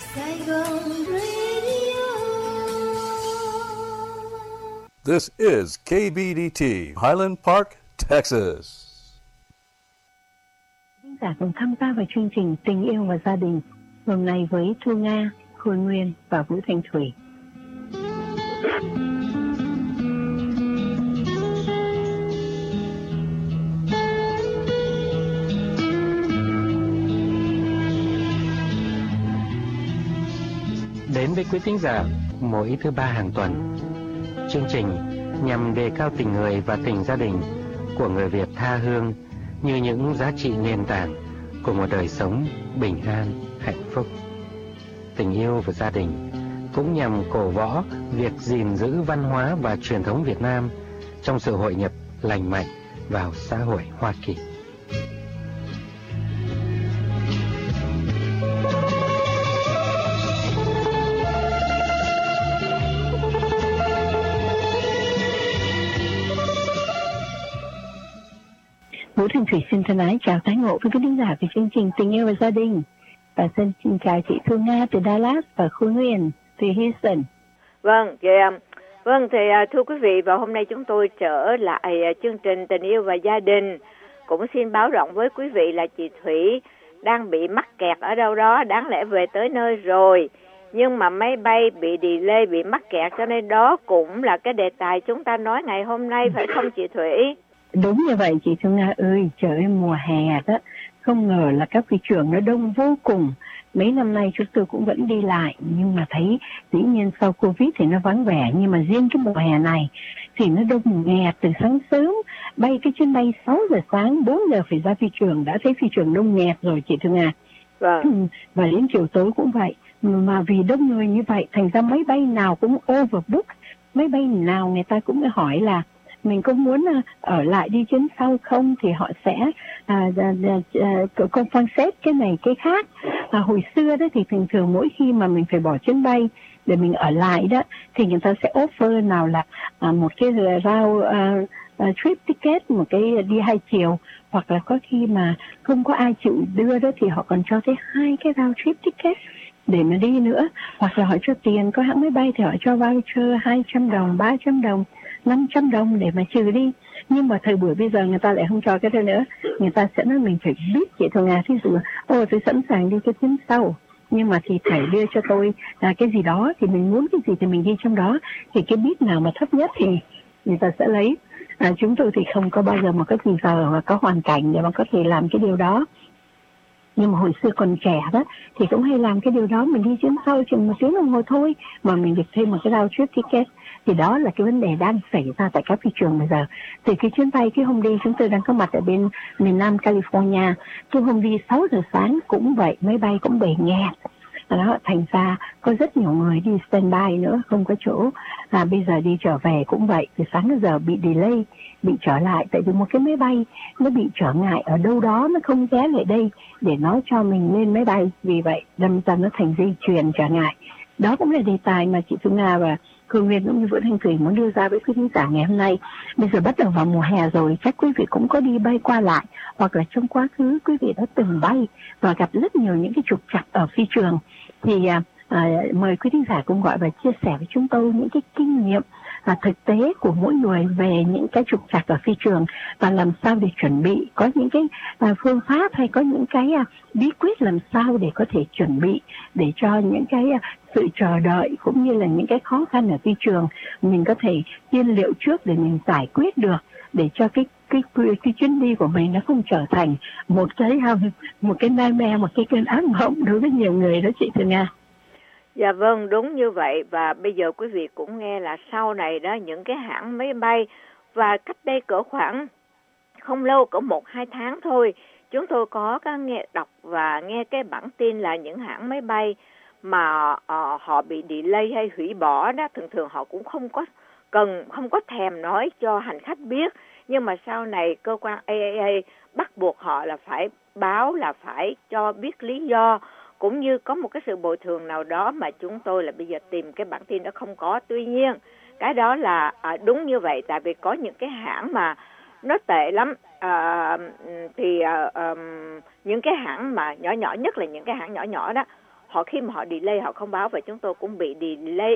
Saigon Radio. This is KBDT, Highland Park, Texas. Khán giả cùng tham gia vào chương trình Tình yêu và gia đình hôm nay với Thu Nga, Khôi Nguyên và Vũ Thanh Thủy. Đến với quý thính giả mỗi thứ ba hàng tuần, chương trình nhằm đề cao tình người và tình gia đình của người Việt tha hương như những giá trị nền tảng của một đời sống bình an, hạnh phúc. Tình yêu và gia đình cũng nhằm cổ võ việc gìn giữ văn hóa và truyền thống Việt Nam trong sự hội nhập lành mạnh vào xã hội Hoa Kỳ. Vũ Thanh Thủy xin thân ái chào tái ngộ với quý khán giả của chương trình Tình yêu và gia đình. Và xin chào chị Thu Nga từ Dallas và Khôi Nguyên từ Houston. Vâng, thì thưa quý vị, và hôm nay chúng tôi trở lại chương trình Tình yêu và gia đình. Cũng xin báo rộng với quý vị là chị Thủy đang bị mắc kẹt ở đâu đó, đáng lẽ về tới nơi rồi, nhưng mà máy bay bị delay, bị mắc kẹt, cho nên đó cũng là cái đề tài chúng ta nói ngày hôm nay, phải không chị Thủy? Đúng như vậy chị Thu Nga ơi, trời ơi, mùa hè đó, không ngờ là các phi trường nó đông vô cùng. Mấy năm nay chúng tôi cũng vẫn đi lại, nhưng mà thấy dĩ nhiên sau Covid thì nó vắng vẻ, nhưng mà riêng cái mùa hè này thì nó đông nghẹt từ sáng sớm, bay cái chuyến bay 6 giờ sáng, 4 giờ phải ra phi trường, đã thấy phi trường đông nghẹt rồi chị Thu Nga. Vâng. Và đến chiều tối cũng vậy, mà vì đông người như vậy thành ra máy bay nào cũng overbook, máy bay nào người ta cũng hỏi là mình có muốn ở lại đi chuyến sau không, thì họ sẽ con phân xếp cái này cái khác. Hồi xưa đó thì thường thường mỗi khi mà mình phải bỏ chuyến bay để mình ở lại đó thì người ta sẽ offer nào là một cái trip ticket, một cái đi 2 chiều, hoặc là có khi mà không có ai chịu đưa đó thì họ còn cho tới 2 cái round trip ticket để mà đi nữa, hoặc là họ cho tiền, có hãng máy bay thì họ cho voucher 200 đồng, 300 đồng, 500 đồng để mà trừ đi. Nhưng mà thời buổi bây giờ người ta lại không cho cái đó nữa, người ta sẽ nói mình phải biết chị Thu Nga, thí dụ tôi sẵn sàng đi cái chuyến sau, nhưng mà thì phải đưa cho tôi cái gì đó, thì mình muốn cái gì thì mình đi trong đó, thì cái bit nào mà thấp nhất thì người ta sẽ lấy. Chúng tôi thì không có bao giờ một cái gì giờ mà có hoàn cảnh để mà có thể làm cái điều đó. Nhưng mà hồi xưa còn trẻ đó thì cũng hay làm cái điều đó, mình đi chuyến sau chừng 1 tiếng đồng hồ thôi mà mình được thêm một cái round trip ticket. Thì đó là cái vấn đề đang xảy ra tại các phi trường bây giờ. Từ cái chuyến bay, cái hôm đi chúng tôi đang có mặt ở bên miền Nam California, cái hôm đi 6 giờ sáng cũng vậy, máy bay cũng bị nghẹt. Đó, thành ra có rất nhiều người đi standby nữa, không có chỗ. Bây giờ đi trở về cũng vậy, từ sáng đến giờ bị delay, bị trở lại, tại vì một cái máy bay nó bị trở ngại ở đâu đó, nó không ghé lại đây để nó cho mình lên máy bay, vì vậy đâm ra nó thành dây chuyền trở ngại. Đó cũng là đề tài mà chị Thu Nga và Khương Nguyên cũng như Vũ Thanh Thủy muốn đưa ra với quý khán giả ngày hôm nay. Bây giờ bắt đầu vào mùa hè rồi, chắc quý vị cũng có đi bay qua lại, hoặc là trong quá khứ quý vị đã từng bay và gặp rất nhiều những cái trục trặc ở phi trường. Thì mời quý khán giả cũng gọi và chia sẻ với chúng tôi những cái kinh nghiệm thực tế của mỗi người về những cái trục trặc ở phi trường, và làm sao để chuẩn bị, có những cái phương pháp hay có những cái bí quyết làm sao để có thể chuẩn bị để cho những cái sự chờ đợi cũng như là những cái khó khăn ở phi trường mình có thể tiên liệu trước để mình giải quyết được, để cho cái chuyến đi của mình nó không trở thành một cái nightmare, một cái cơn ác mộng đối với nhiều người đó chị Thu Nga. Dạ vâng, đúng như vậy. Và bây giờ quý vị cũng nghe là sau này đó, những cái hãng máy bay, và cách đây cỡ khoảng không lâu, cỡ 1-2 tháng thôi, chúng tôi có nghe đọc và nghe cái bản tin là những hãng máy bay mà họ bị delay hay hủy bỏ đó, thường họ cũng không có thèm nói cho hành khách biết, nhưng mà sau này cơ quan AAA bắt buộc họ là phải báo, là phải cho biết lý do, cũng như có một cái sự bồi thường nào đó mà chúng tôi là bây giờ tìm cái bản tin đó không có. Tuy nhiên cái đó là đúng như vậy, tại vì có những cái hãng mà nó tệ lắm. Những cái hãng mà nhỏ nhất là những cái hãng nhỏ đó, khi mà họ delay họ không báo, và chúng tôi cũng bị delay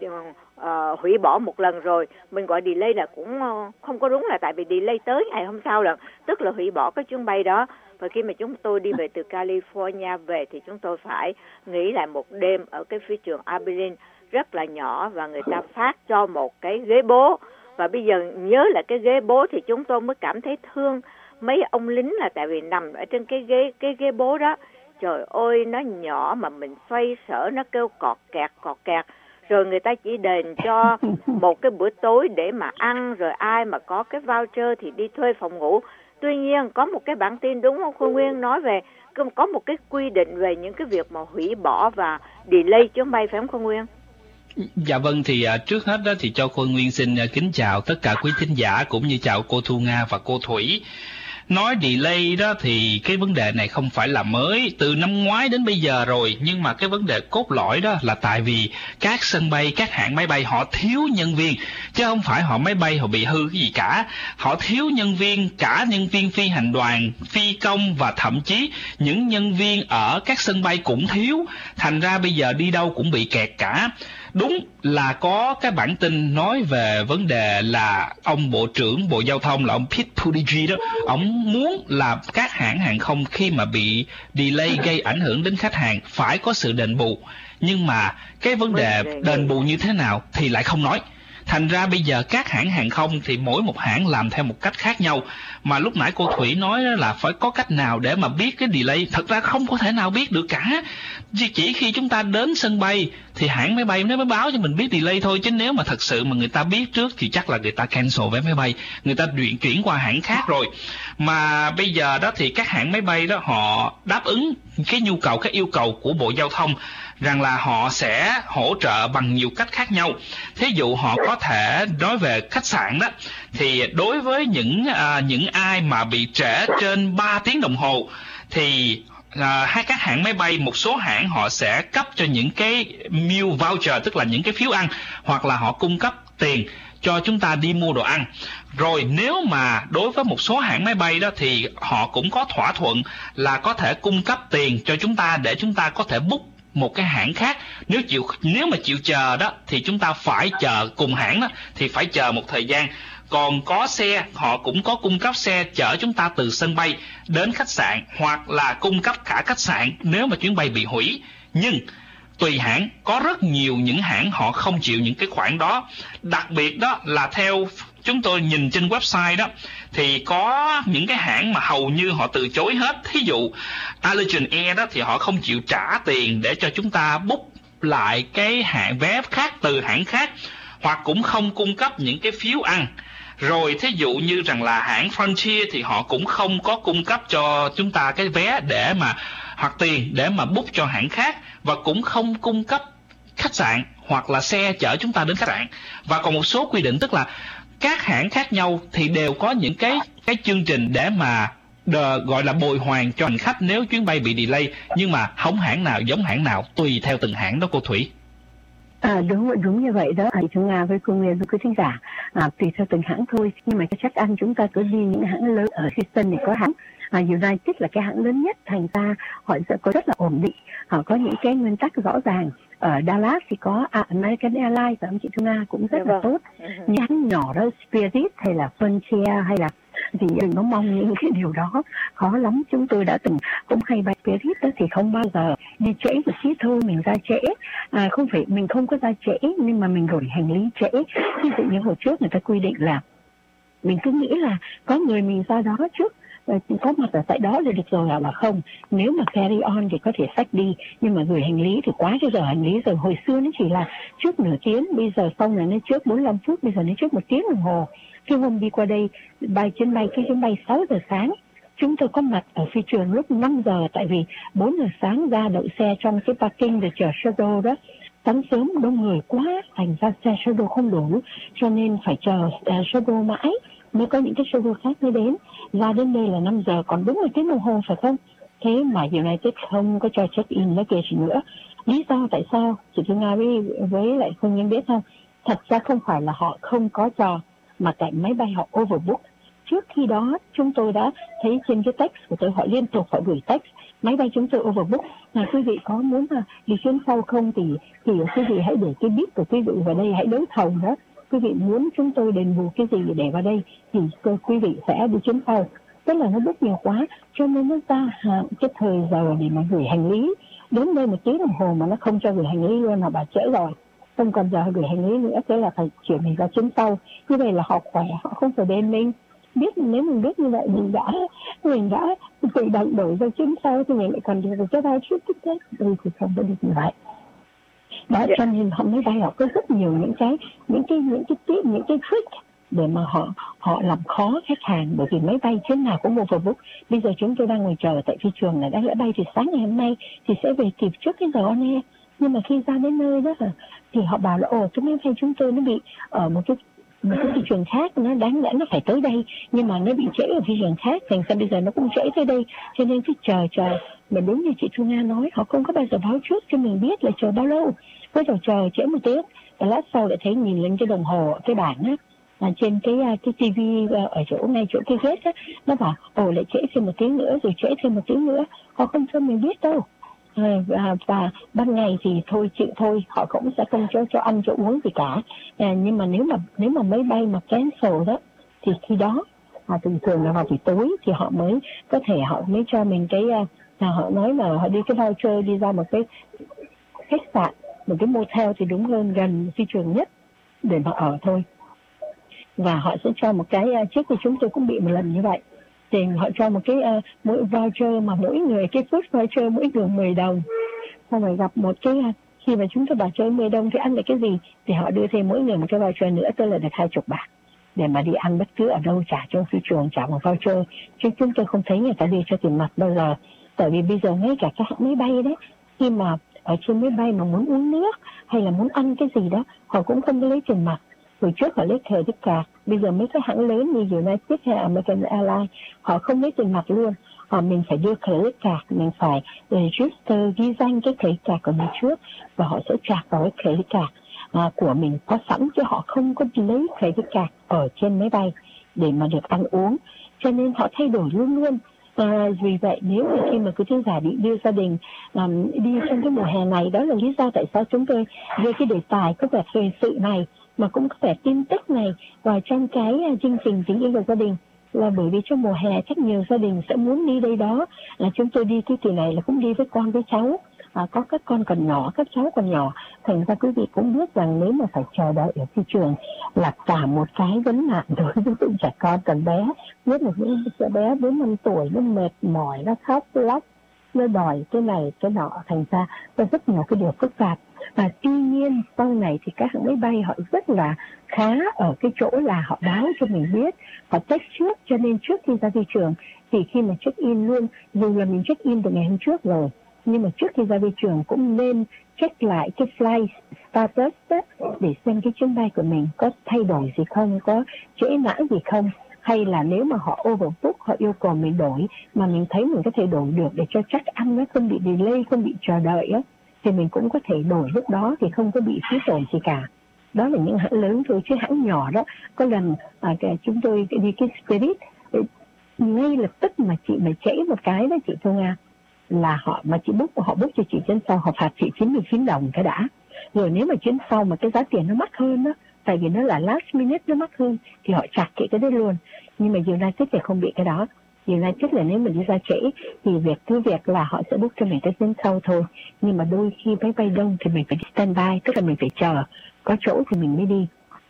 hủy bỏ một lần rồi. Mình gọi delay là cũng không có đúng, là tại vì delay tới ngày hôm sau lần, tức là hủy bỏ cái chuyến bay đó. Và khi mà chúng tôi đi về từ California về thì chúng tôi phải nghỉ lại một đêm ở cái phi trường Abilene rất là nhỏ, và người ta phát cho một cái ghế bố. Và bây giờ nhớ là cái ghế bố thì chúng tôi mới cảm thấy thương mấy ông lính, là tại vì nằm ở trên cái ghế bố đó, trời ơi nó nhỏ mà mình xoay sở nó kêu cọt kẹt, rồi người ta chỉ đền cho một cái bữa tối để mà ăn, rồi ai mà có cái voucher thì đi thuê phòng ngủ. Tuy nhiên có một cái bản tin đúng không Khôi Nguyên, nói về có một cái quy định về những cái việc mà hủy bỏ và delay chuyến bay, phải không Khôi Nguyên? Dạ vâng, thì trước hết đó thì cho Khôi Nguyên xin kính chào tất cả quý thính giả, cũng như chào cô Thu Nga và cô Thủy. Nói delay đó thì cái vấn đề này không phải là mới, từ năm ngoái đến bây giờ rồi, nhưng mà cái vấn đề cốt lõi đó là tại vì các sân bay, các hãng máy bay họ thiếu nhân viên, chứ không phải họ máy bay họ bị hư cái gì cả. Họ thiếu nhân viên, cả nhân viên phi hành đoàn, phi công, và thậm chí những nhân viên ở các sân bay cũng thiếu, thành ra bây giờ đi đâu cũng bị kẹt cả. Đúng là có cái bản tin nói về vấn đề là ông Bộ trưởng Bộ Giao thông là ông Pete Buttigieg đó, ông muốn là các hãng hàng không khi mà bị delay gây ảnh hưởng đến khách hàng phải có sự đền bù. Nhưng mà cái vấn đề đền bù như thế nào thì lại không nói. Thành ra bây giờ các hãng hàng không thì mỗi một hãng làm theo một cách khác nhau. Mà lúc nãy cô Thủy nói là phải có cách nào để mà biết cái delay. Thật ra không có thể nào biết được cả. Chỉ khi chúng ta đến sân bay thì hãng máy bay nó mới báo cho mình biết delay thôi. Chứ nếu mà thật sự mà người ta biết trước thì chắc là người ta cancel vé máy bay, người ta chuyển qua hãng khác rồi. Mà bây giờ đó thì các hãng máy bay đó họ đáp ứng cái nhu cầu, cái yêu cầu của Bộ Giao thông rằng là họ sẽ hỗ trợ bằng nhiều cách khác nhau. Thí dụ họ có thể nói về khách sạn đó, thì đối với những ai mà bị trễ trên 3 tiếng đồng hồ thì các hãng máy bay, một số hãng họ sẽ cấp cho những cái meal voucher, tức là những cái phiếu ăn, hoặc là họ cung cấp tiền cho chúng ta đi mua đồ ăn. Rồi nếu mà đối với một số hãng máy bay đó thì họ cũng có thỏa thuận là có thể cung cấp tiền cho chúng ta để chúng ta có thể book một cái hãng khác. Nếu mà chịu chờ đó thì chúng ta phải chờ cùng hãng đó, thì phải chờ một thời gian. Còn có xe, họ cũng có cung cấp xe chở chúng ta từ sân bay đến khách sạn, hoặc là cung cấp cả khách sạn nếu mà chuyến bay bị hủy. Nhưng tùy hãng, có rất nhiều những hãng họ không chịu những cái khoản đó. Đặc biệt đó là theo chúng tôi nhìn trên website đó, thì có những cái hãng mà hầu như họ từ chối hết. Thí dụ Allegiant Air đó thì họ không chịu trả tiền để cho chúng ta book lại cái hãng vé khác từ hãng khác, hoặc cũng không cung cấp những cái phiếu ăn. Rồi thí dụ như rằng là hãng Frontier thì họ cũng không có cung cấp cho chúng ta cái vé để mà hoặc tiền để mà book cho hãng khác, và cũng không cung cấp khách sạn hoặc là xe chở chúng ta đến khách sạn. Và còn một số quy định, tức là các hãng khác nhau thì đều có những cái chương trình để mà gọi là bồi hoàn cho hành khách nếu chuyến bay bị delay, nhưng mà không hãng nào giống hãng nào, tùy theo từng hãng đó cô Thủy. Đúng như vậy đó, chúng Nga với cô Nguyên với quý thính giả, tùy theo từng hãng thôi. Nhưng mà chắc ăn chúng ta cứ đi những hãng lớn. Ở Houston thì có hãng United là cái hãng lớn nhất, thành ra họ sẽ có rất là ổn định, họ có những cái nguyên tắc rõ ràng. Ở Dallas thì có American Airlines và chị Thu Nga cũng rất là tốt. Những hãng nhỏ đó, Spirit hay là Frontier hay là thì đừng có mong những cái điều đó, khó lắm. Chúng tôi đã từng cũng hay bay Spirit đó, thì không bao giờ đi trễ một chút thôi, mình ra trễ, không phải mình không có ra trễ nhưng mà mình gửi hành lý trễ. Ví dụ như hồi trước người ta quy định là mình cứ nghĩ là có người mình ra đó trước, có mặt ở tại đó là được rồi, là không. Nếu mà carry on thì có thể xách đi, nhưng mà gửi hành lý thì quá cái giờ hành lý rồi. Hồi xưa nó chỉ là trước nửa tiếng, bây giờ xong là nó trước 45 phút, bây giờ nó trước 1 tiếng đồng hồ. Khi hôm đi qua đây, cái chuyến bay 6 giờ sáng, chúng tôi có mặt ở phi trường lúc 5 giờ, tại vì 4 giờ sáng ra đậu xe trong cái parking để chờ shuttle đó. Sáng sớm đông người quá, thành ra xe shuttle không đủ, cho nên phải chờ shuttle mãi mới có những cái shuttle khác mới đến. Ra đến đây là 5 giờ, còn đúng 1 tiếng đồng hồ phải không? Thế mà United không có cho check-in luggage nữa. Lý do tại sao chị Thu Nga với lại không nhân biết không? Thật ra không phải là họ không có cho, mà tại máy bay họ overbook. Trước khi đó chúng tôi đã thấy trên cái text của tôi, họ liên tục phải gửi text máy bay chúng tôi overbook. Quý vị có muốn đi chuyến sau không thì quý vị hãy để cái bit của quý vị vào đây, hãy đấu thầu đó. Quý vị muốn chúng tôi đền bù cái gì để vào đây thì quý vị sẽ đi chuyến sau. Tức là nó book nhiều quá cho nên chúng ta hạn cái thời giờ để mà gửi hành lý. Đến đây 1 tiếng đồng hồ mà nó không cho gửi hành lý luôn, là bà trễ rồi, không còn giờ gửi hành lý nữa, thế là phải chuyển mình ra chuyến sau. Như vậy là họ khỏe, họ không phải bên mình. Nếu mình biết như vậy mình đã tự động đổi ra chuyến sau thì mình lại còn được cho ba chút tích tết. Thì không có được như vậy. Đó, cho nên họ mới bay, họ có rất nhiều những cái tip, những cái trick để mà họ làm khó khách hàng, bởi vì máy bay thế nào cũng overbook. Bây giờ chúng tôi đang ngồi chờ tại phi trường này, đáng lẽ bay thì sáng ngày hôm nay thì sẽ về kịp trước cái giờ on air, nhưng mà khi ra đến nơi đó thì họ bảo là cái máy bay chúng tôi nó bị ở một cái thị trường khác, nó đáng lẽ nó phải tới đây nhưng mà nó bị trễ ở thị trường khác, thành ra bây giờ nó cũng trễ tới đây, cho nên cứ chờ. Mà đúng như chị Thu Nga nói, họ không có bao giờ báo trước cho mình biết là chờ bao lâu. Bây giờ chờ trễ 1 tiếng, và lát sau lại thấy nhìn lên cái đồng hồ, cái bảng á, trên cái TV ở chỗ ngay chỗ cái ghế á, nó bảo lại trễ thêm 1 tiếng nữa, rồi trễ thêm 1 tiếng nữa. Họ không cho mình biết đâu. Và ban ngày thì thôi chịu thôi, họ cũng sẽ không cho ăn cho uống gì cả. Nhưng mà nếu mà máy bay mà cancel đó thì khi đó thường là vào buổi tối thì họ mới có thể, họ mới cho mình cái họ nói là họ đi cái voucher, đi ra một cái khách sạn, một cái motel thì đúng hơn, gần phi trường nhất để mà ở thôi. Và họ sẽ cho một cái, trước thì chúng tôi cũng bị một lần như vậy, thì họ cho một cái mỗi voucher mà mỗi người, cái food voucher mỗi người 10 đồng. Xong rồi gặp một cái, khi mà chúng tôi bảo chơi 10 đồng thì ăn được cái gì, thì họ đưa thêm mỗi người một cái voucher nữa, tức là được 20 bạc để mà đi ăn bất cứ ở đâu, trả trong phi trường, trả một voucher. Chứ chúng tôi không thấy người ta đi cho tiền mặt bao giờ. Tại vì bây giờ ngay cả các hãng máy bay đấy, khi mà ở trên máy bay mà muốn uống nước hay là muốn ăn cái gì đó, họ cũng không có lấy tiền mặt. Hồi trước họ lấy credit card, bây giờ mấy cái hãng lớn như United hay American Airlines họ không lấy tiền mặt luôn. Mình phải đưa credit card, mình phải register, ghi danh cái credit card của mình trước, và họ sẽ trả vào cái credit card của mình có sẵn, chứ họ không có lấy credit card ở trên máy bay để mà được ăn uống. Cho nên họ thay đổi luôn luôn. Vì vậy nếu mà khi mà quý thính giả bị đưa gia đình đi trong cái mùa hè này, đó là lý do tại sao chúng tôi đưa cái đề tài có vẻ thời sự này mà cũng có vẻ tin tức này vào trong cái chương trình Tình Yêu Và Gia Đình, là bởi vì trong mùa hè chắc nhiều gia đình sẽ muốn đi đây đó. Chúng tôi đi cái kỳ này là cũng đi với con với cháu, có các con còn nhỏ, các cháu còn nhỏ, thành ra quý vị cũng biết rằng nếu mà phải chờ đợi ở phi trường là cả một cái vấn nạn đối với tụi trẻ con còn bé, nhất là những trẻ bé 4-5 tuổi, nó mệt mỏi, nó khóc lóc, nó đòi cái này cái nọ, thành ra có rất nhiều cái điều phức tạp. Và tuy nhiên sau này thì các hãng máy bay họ rất là khá ở cái chỗ là họ báo cho mình biết, họ check trước, cho nên trước khi ra thị trường thì khi mà check in luôn, dù là mình check in từ ngày hôm trước rồi, nhưng mà trước khi ra thị trường cũng nên check lại cái flight status đó, để xem cái chuyến bay của mình có thay đổi gì không, có trễ nã gì không, hay là nếu mà họ overbook, họ yêu cầu mình đổi mà mình thấy mình có thể đổi được để cho chắc ăn nó không bị delay, không bị chờ đợi á, thì mình cũng có thể đổi lúc đó thì không có bị phí tổn gì cả. Đó là những hãng lớn thôi, chứ hãng nhỏ đó có lần chúng tôi đi cái Spirit, ngay lập tức mà chị mà trễ một cái đó chị Thu Nga, là họ book cho chị chuyến sau, họ phạt chị 99 đồng cái đã. Rồi nếu mà chuyến sau mà cái giá tiền nó mắc hơn đó, tại vì nó là last minute nó mắc hơn, thì họ chặt chị cái đấy luôn. Nhưng mà United thì không bị cái đó. United là nếu mình đi ra trễ thì việc là họ sẽ book cho mình cái chuyến sau thôi. Nhưng mà đôi khi máy bay đông thì mình phải đi standby, tức là mình phải chờ có chỗ thì mình mới đi.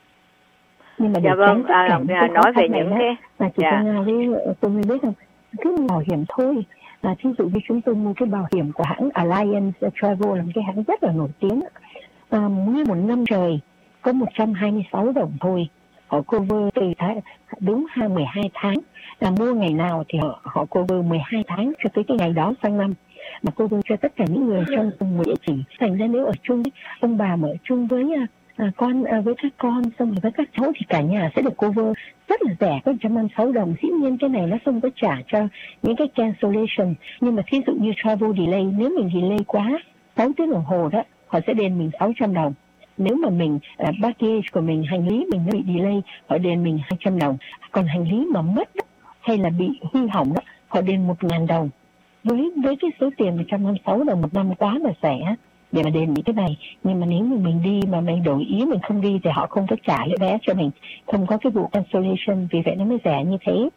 Nhưng mà để tránh tất cả những nói về những cái mà chị tôi mới biết rằng cứ bảo hiểm thôi. Thí dụ như chúng tôi mua cái bảo hiểm của hãng Alliance Travel, là một cái hãng rất là nổi tiếng, mua một năm trời có 126 đồng thôi. Họ cover từ đúng 12 tháng, là mua ngày nào thì họ cover 12 tháng cho tới cái ngày đó sang năm, mà cover cho tất cả những người trong cùng một địa chỉ. Thành ra nếu ở chung, ông bà mà ở chung với với các con, xong rồi với các cháu thì cả nhà sẽ được cover rất là rẻ, có 156 đồng. Dĩ nhiên cái này nó không có trả cho những cái cancellation, nhưng mà thí dụ như travel delay, nếu mình delay quá 6 tiếng đồng hồ đó, họ sẽ đền mình 600 đồng. Nếu mà mình baggage của mình, hành lý mình nó bị delay, họ đền mình 200 đồng. Còn hành lý mà mất đó, hay là bị hư hỏng đó, họ đền 1.000 đồng. với cái số tiền 156 đồng một năm quá là rẻ để mà đền những cái này. Nhưng mà nếu như mình đi mà mình đổi ý mình không đi thì họ không có trả lại vé cho mình, không có cái vụ cancellation, vì vậy nó mới rẻ như thế.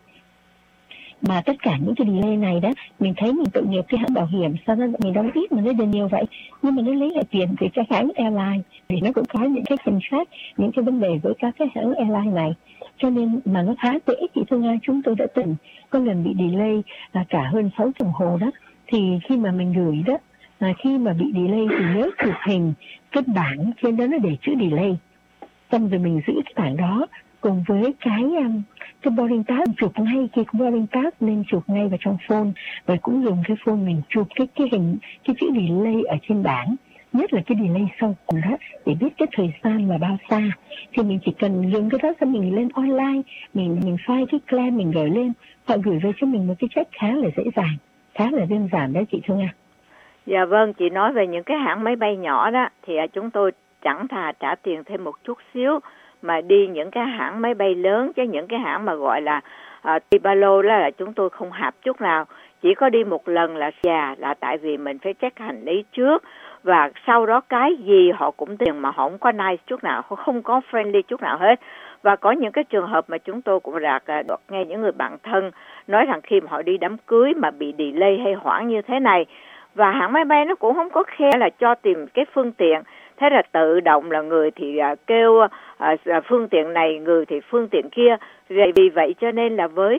Mà tất cả những cái delay này đó, mình thấy mình tội nghiệp cái hãng bảo hiểm, sao nó mình đóng ít mà nó đền nhiều vậy, nhưng mà nó lấy lại tiền từ cái hãng airline, vì nó cũng có những cái contract, những cái vấn đề với các cái hãng airline này, cho nên mà nó khá dễ. Chị Thương Nga, chúng tôi đã từng có lần bị delay là cả hơn 6 đồng hồ đó, thì khi mà mình gửi đó, khi mà bị delay thì nhớ chụp hình cái bảng trên đó nó để chữ delay, xong rồi mình giữ cái bảng đó cùng với cái boarding pass, chụp ngay cái boarding pass nên chụp ngay vào trong phone, và cũng dùng cái phone mình chụp cái hình cái chữ delay ở trên bảng, nhất là cái delay sau cùng đó, để biết cái thời gian là bao xa. Thì mình chỉ cần dùng cái đó xong mình lên online, mình file cái claim mình gửi lên, họ gửi về cho mình một cái check khá là dễ dàng, khá là đơn giản đó chị Thương Nga. Dạ vâng, chị nói về những cái hãng máy bay nhỏ đó thì chúng tôi chẳng thà trả tiền thêm một chút xíu mà đi những cái hãng máy bay lớn, chứ những cái hãng mà gọi là Tibalo đó là chúng tôi không hạp chút nào. Chỉ có đi một lần là là tại vì mình phải check hành lý trước, và sau đó cái gì họ cũng tiền mà họ không có nice chút nào, họ không có friendly chút nào hết. Và có những cái trường hợp mà chúng tôi cũng được nghe những người bạn thân nói rằng khi mà họ đi đám cưới mà bị delay hay hoãn như thế này, và hãng máy bay nó cũng không có khe là cho tìm cái phương tiện, thế là tự động là người thì kêu phương tiện này, người thì phương tiện kia. Vì vậy cho nên là với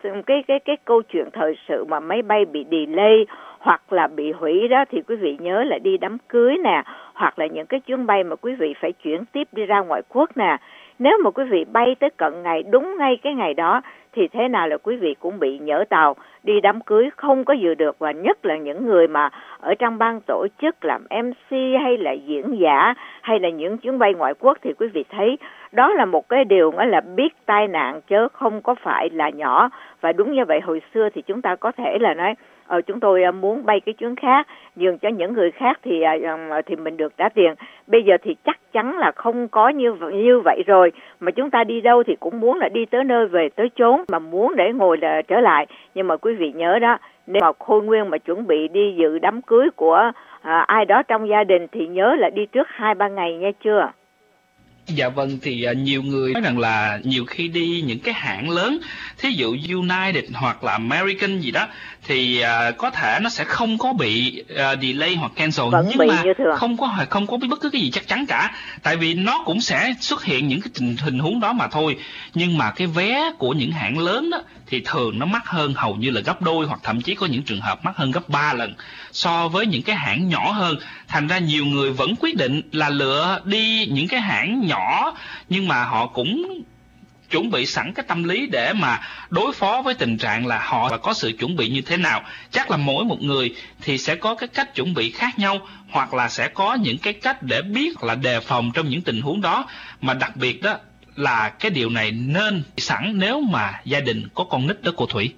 cái câu chuyện thời sự mà máy bay bị delay hoặc là bị hủy đó, thì quý vị nhớ là đi đám cưới nè, hoặc là những cái chuyến bay mà quý vị phải chuyển tiếp đi ra ngoại quốc nè, nếu mà quý vị bay tới cận ngày, đúng ngay cái ngày đó, thì thế nào là quý vị cũng bị nhỡ tàu, đi đám cưới không có dự được. Và nhất là những người mà ở trong ban tổ chức làm MC hay là diễn giả hay là những chuyến bay ngoại quốc, thì quý vị thấy đó là một cái điều đó là biết tai nạn chứ không có phải là nhỏ. Và đúng như vậy, hồi xưa thì chúng ta có thể là nói chúng tôi muốn bay cái chuyến khác, nhường cho những người khác thì mình được trả tiền. Bây giờ thì chắc chắn là không có như vậy rồi, mà chúng ta đi đâu thì cũng muốn là đi tới nơi về tới chốn, mà muốn để ngồi là trở lại. Nhưng mà quý vị nhớ đó, nếu mà khôn nguyên mà chuẩn bị đi dự đám cưới của ai đó trong gia đình thì nhớ là đi trước 2-3 ngày nha chưa. Dạ vâng, thì nhiều người nói rằng là nhiều khi đi những cái hãng lớn, thí dụ United hoặc là American gì đó, thì có thể nó sẽ không có bị delay hoặc cancel, nhưng mà không có bất cứ cái gì chắc chắn cả, tại vì nó cũng sẽ xuất hiện những cái tình huống đó mà thôi. Nhưng mà cái vé của những hãng lớn đó thì thường nó mắc hơn hầu như là gấp đôi, hoặc thậm chí có những trường hợp mắc hơn gấp 3 lần so với những cái hãng nhỏ hơn. Thành ra nhiều người vẫn quyết định là lựa đi những cái hãng nhỏ, nhưng mà họ cũng chuẩn bị sẵn cái tâm lý để mà đối phó với tình trạng là họ có sự chuẩn bị như thế nào. Chắc là mỗi một người thì sẽ có cái cách chuẩn bị khác nhau, hoặc là sẽ có những cái cách để biết hoặc là đề phòng trong những tình huống đó. Mà đặc biệt đó là cái điều này nên sẵn nếu mà gia đình có con nít đó cô Thủy.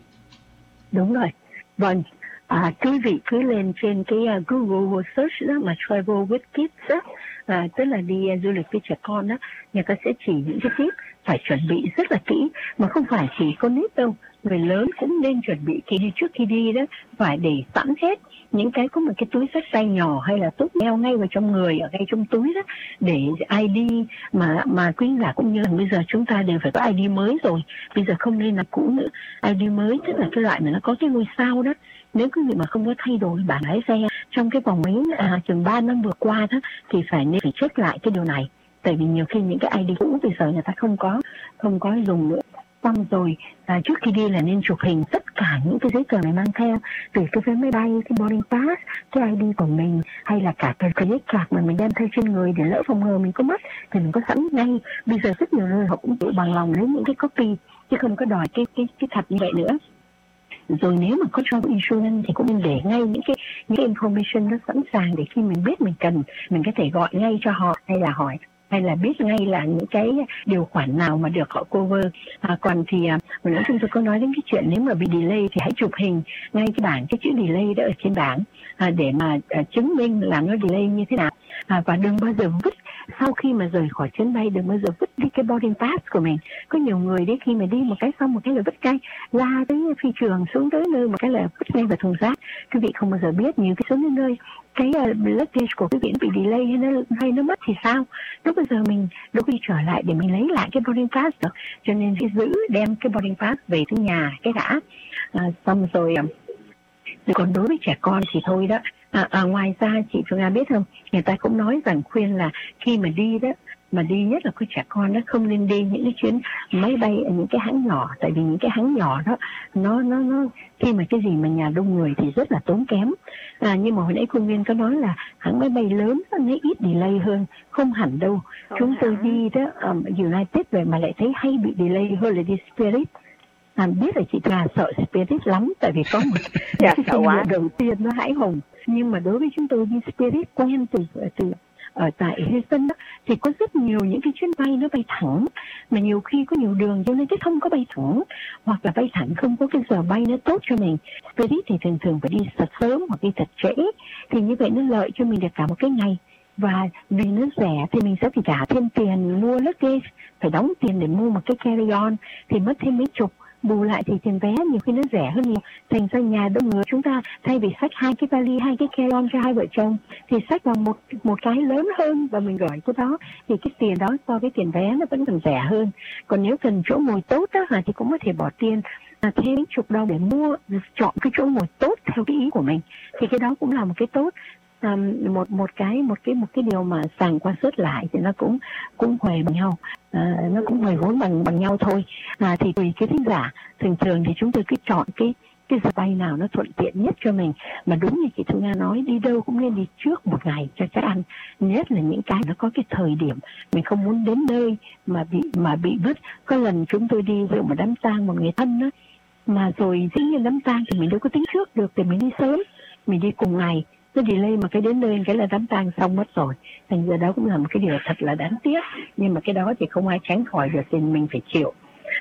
Đúng rồi. Vâng, quý vị cứ lên trên cái Google search đó mà travel with kids đó, tức là đi du lịch với trẻ con đó, người ta sẽ chỉ những cái tip phải chuẩn bị rất là kỹ, mà không phải chỉ con nít đâu, người lớn cũng nên chuẩn bị kỹ trước khi đi đó, phải để sẵn hết những cái, có một cái túi xách tay nhỏ hay là tốt đeo ngay vào trong người, ở ngay trong túi đó, để ID mà quý giả cũng như là bây giờ chúng ta đều phải có ID mới rồi, bây giờ không nên là cũ nữa. ID mới tức là cái loại mà nó có cái ngôi sao đó. Nếu quý vị mà không có thay đổi bản lái xe trong cái vòng mấy chừng 3 năm vừa qua đó, thì phải check lại cái điều này, tại vì nhiều khi những cái ID cũ bây giờ người ta không có dùng nữa. Xong rồi trước khi đi là nên chụp hình tất cả những cái giấy tờ này mang theo, từ cái vé máy bay, cái boarding pass, cái ID của mình, hay là cả cái credit card mà mình đem theo trên người, để lỡ phòng ngừa mình có mất thì mình có sẵn ngay. Bây giờ rất nhiều nơi họ cũng tự bằng lòng lấy những cái copy chứ không có đòi cái thật như vậy nữa. Rồi nếu mà có travel insurance thì cũng nên để ngay những cái information nó sẵn sàng, để khi mình biết mình cần, mình có thể gọi ngay cho họ, hay là hỏi, hay là biết ngay là những cái điều khoản nào mà được họ cover. Còn thì hồi nãy chúng tôi có nói đến cái chuyện nếu mà bị delay thì hãy chụp hình ngay cái bảng, cái chữ delay đó ở trên bảng, để mà chứng minh là nó delay như thế nào. Và đừng bao giờ vứt, sau khi mà rời khỏi chuyến bay đừng bao giờ vứt đi cái boarding pass của mình. Có nhiều người đấy khi mà đi một cái xong một cái là vứt ngay ra tới phi trường, xuống tới nơi một cái là vứt ngay vào thùng rác. Quý vị không bao giờ biết nhiều cái xuống đến nơi cái luggage của quý vị nó bị delay hay nó mất thì sao? Lúc bây giờ mình đâu có đi trở lại để mình lấy lại cái boarding pass được, cho nên phải giữ đem cái boarding pass về tới nhà cái đã. Xong rồi còn đối với trẻ con thì thôi đó. Ngoài ra chị Phương Nga biết không, người ta cũng nói rằng khuyên là khi mà đi đó, mà đi nhất là cái trẻ con nó không nên đi những cái chuyến máy bay ở những cái hãng nhỏ, tại vì những cái hãng nhỏ đó nó khi mà cái gì mà nhà đông người thì rất là tốn kém. Nhưng mà hồi nãy Phương Nguyên có nói là hãng máy bay lớn nó ít delay hơn, không hẳn đâu. Chúng tôi đi đó United về mà lại thấy hay bị delay hơn là đi Spirit. Biết là chị là sợ Spirit lắm, tại vì có một cái kinh nghiệm đầu tiên nó hãi hùng. Nhưng mà đối với chúng tôi đi Spirit quen từ ở tại Houston đó, thì có rất nhiều những cái chuyến bay nó bay thẳng, mà nhiều khi có nhiều đường cho nên cái không có bay thẳng, hoặc là bay thẳng không có cái giờ bay nó tốt cho mình. Spirit thì thường phải đi thật sớm hoặc đi thật trễ, thì như vậy nó lợi cho mình được cả một cái ngày. Và vì nó rẻ thì mình sẽ phải trả thêm tiền mua luggage, phải đóng tiền để mua một cái carry-on thì mất thêm mấy chục. Bù lại thì tiền vé nhiều khi nó rẻ hơn nhiều. Thành ra nhà đông người chúng ta thay vì xách 2 cái vali, 2 cái carry-on cho 2 vợ chồng thì xách vào một cái lớn hơn và mình gửi cái đó, thì cái tiền đó so với tiền vé nó vẫn còn rẻ hơn. Còn nếu cần chỗ ngồi tốt đó thì cũng có thể bỏ tiền thêm chục đồng để mua, chọn cái chỗ ngồi tốt theo cái ý của mình, thì cái đó cũng là một cái tốt. Một cái điều mà sàng quan sát lại thì nó cũng huề bằng nhau, nó cũng huề vốn bằng nhau thôi. Thì tùy cái thính giả, thường thì chúng tôi cứ chọn cái giờ bay nào nó thuận tiện nhất cho mình. Mà đúng như chị Thu Nga nói, đi đâu cũng nên đi trước một ngày cho chắc ăn, nhất là những cái nó có cái thời điểm mình không muốn đến nơi mà bị vứt. Có lần chúng tôi đi dự một đám tang một người thân đó, mà rồi dĩ nhiên đám tang thì mình đâu có tính trước được, thì mình đi sớm, mình đi cùng ngày, nó delay mà cái đến nơi cái là đám tang xong mất rồi. Thành ra đó cũng là một cái điều thật là đáng tiếc, nhưng mà cái đó thì không ai tránh khỏi được thì mình phải chịu.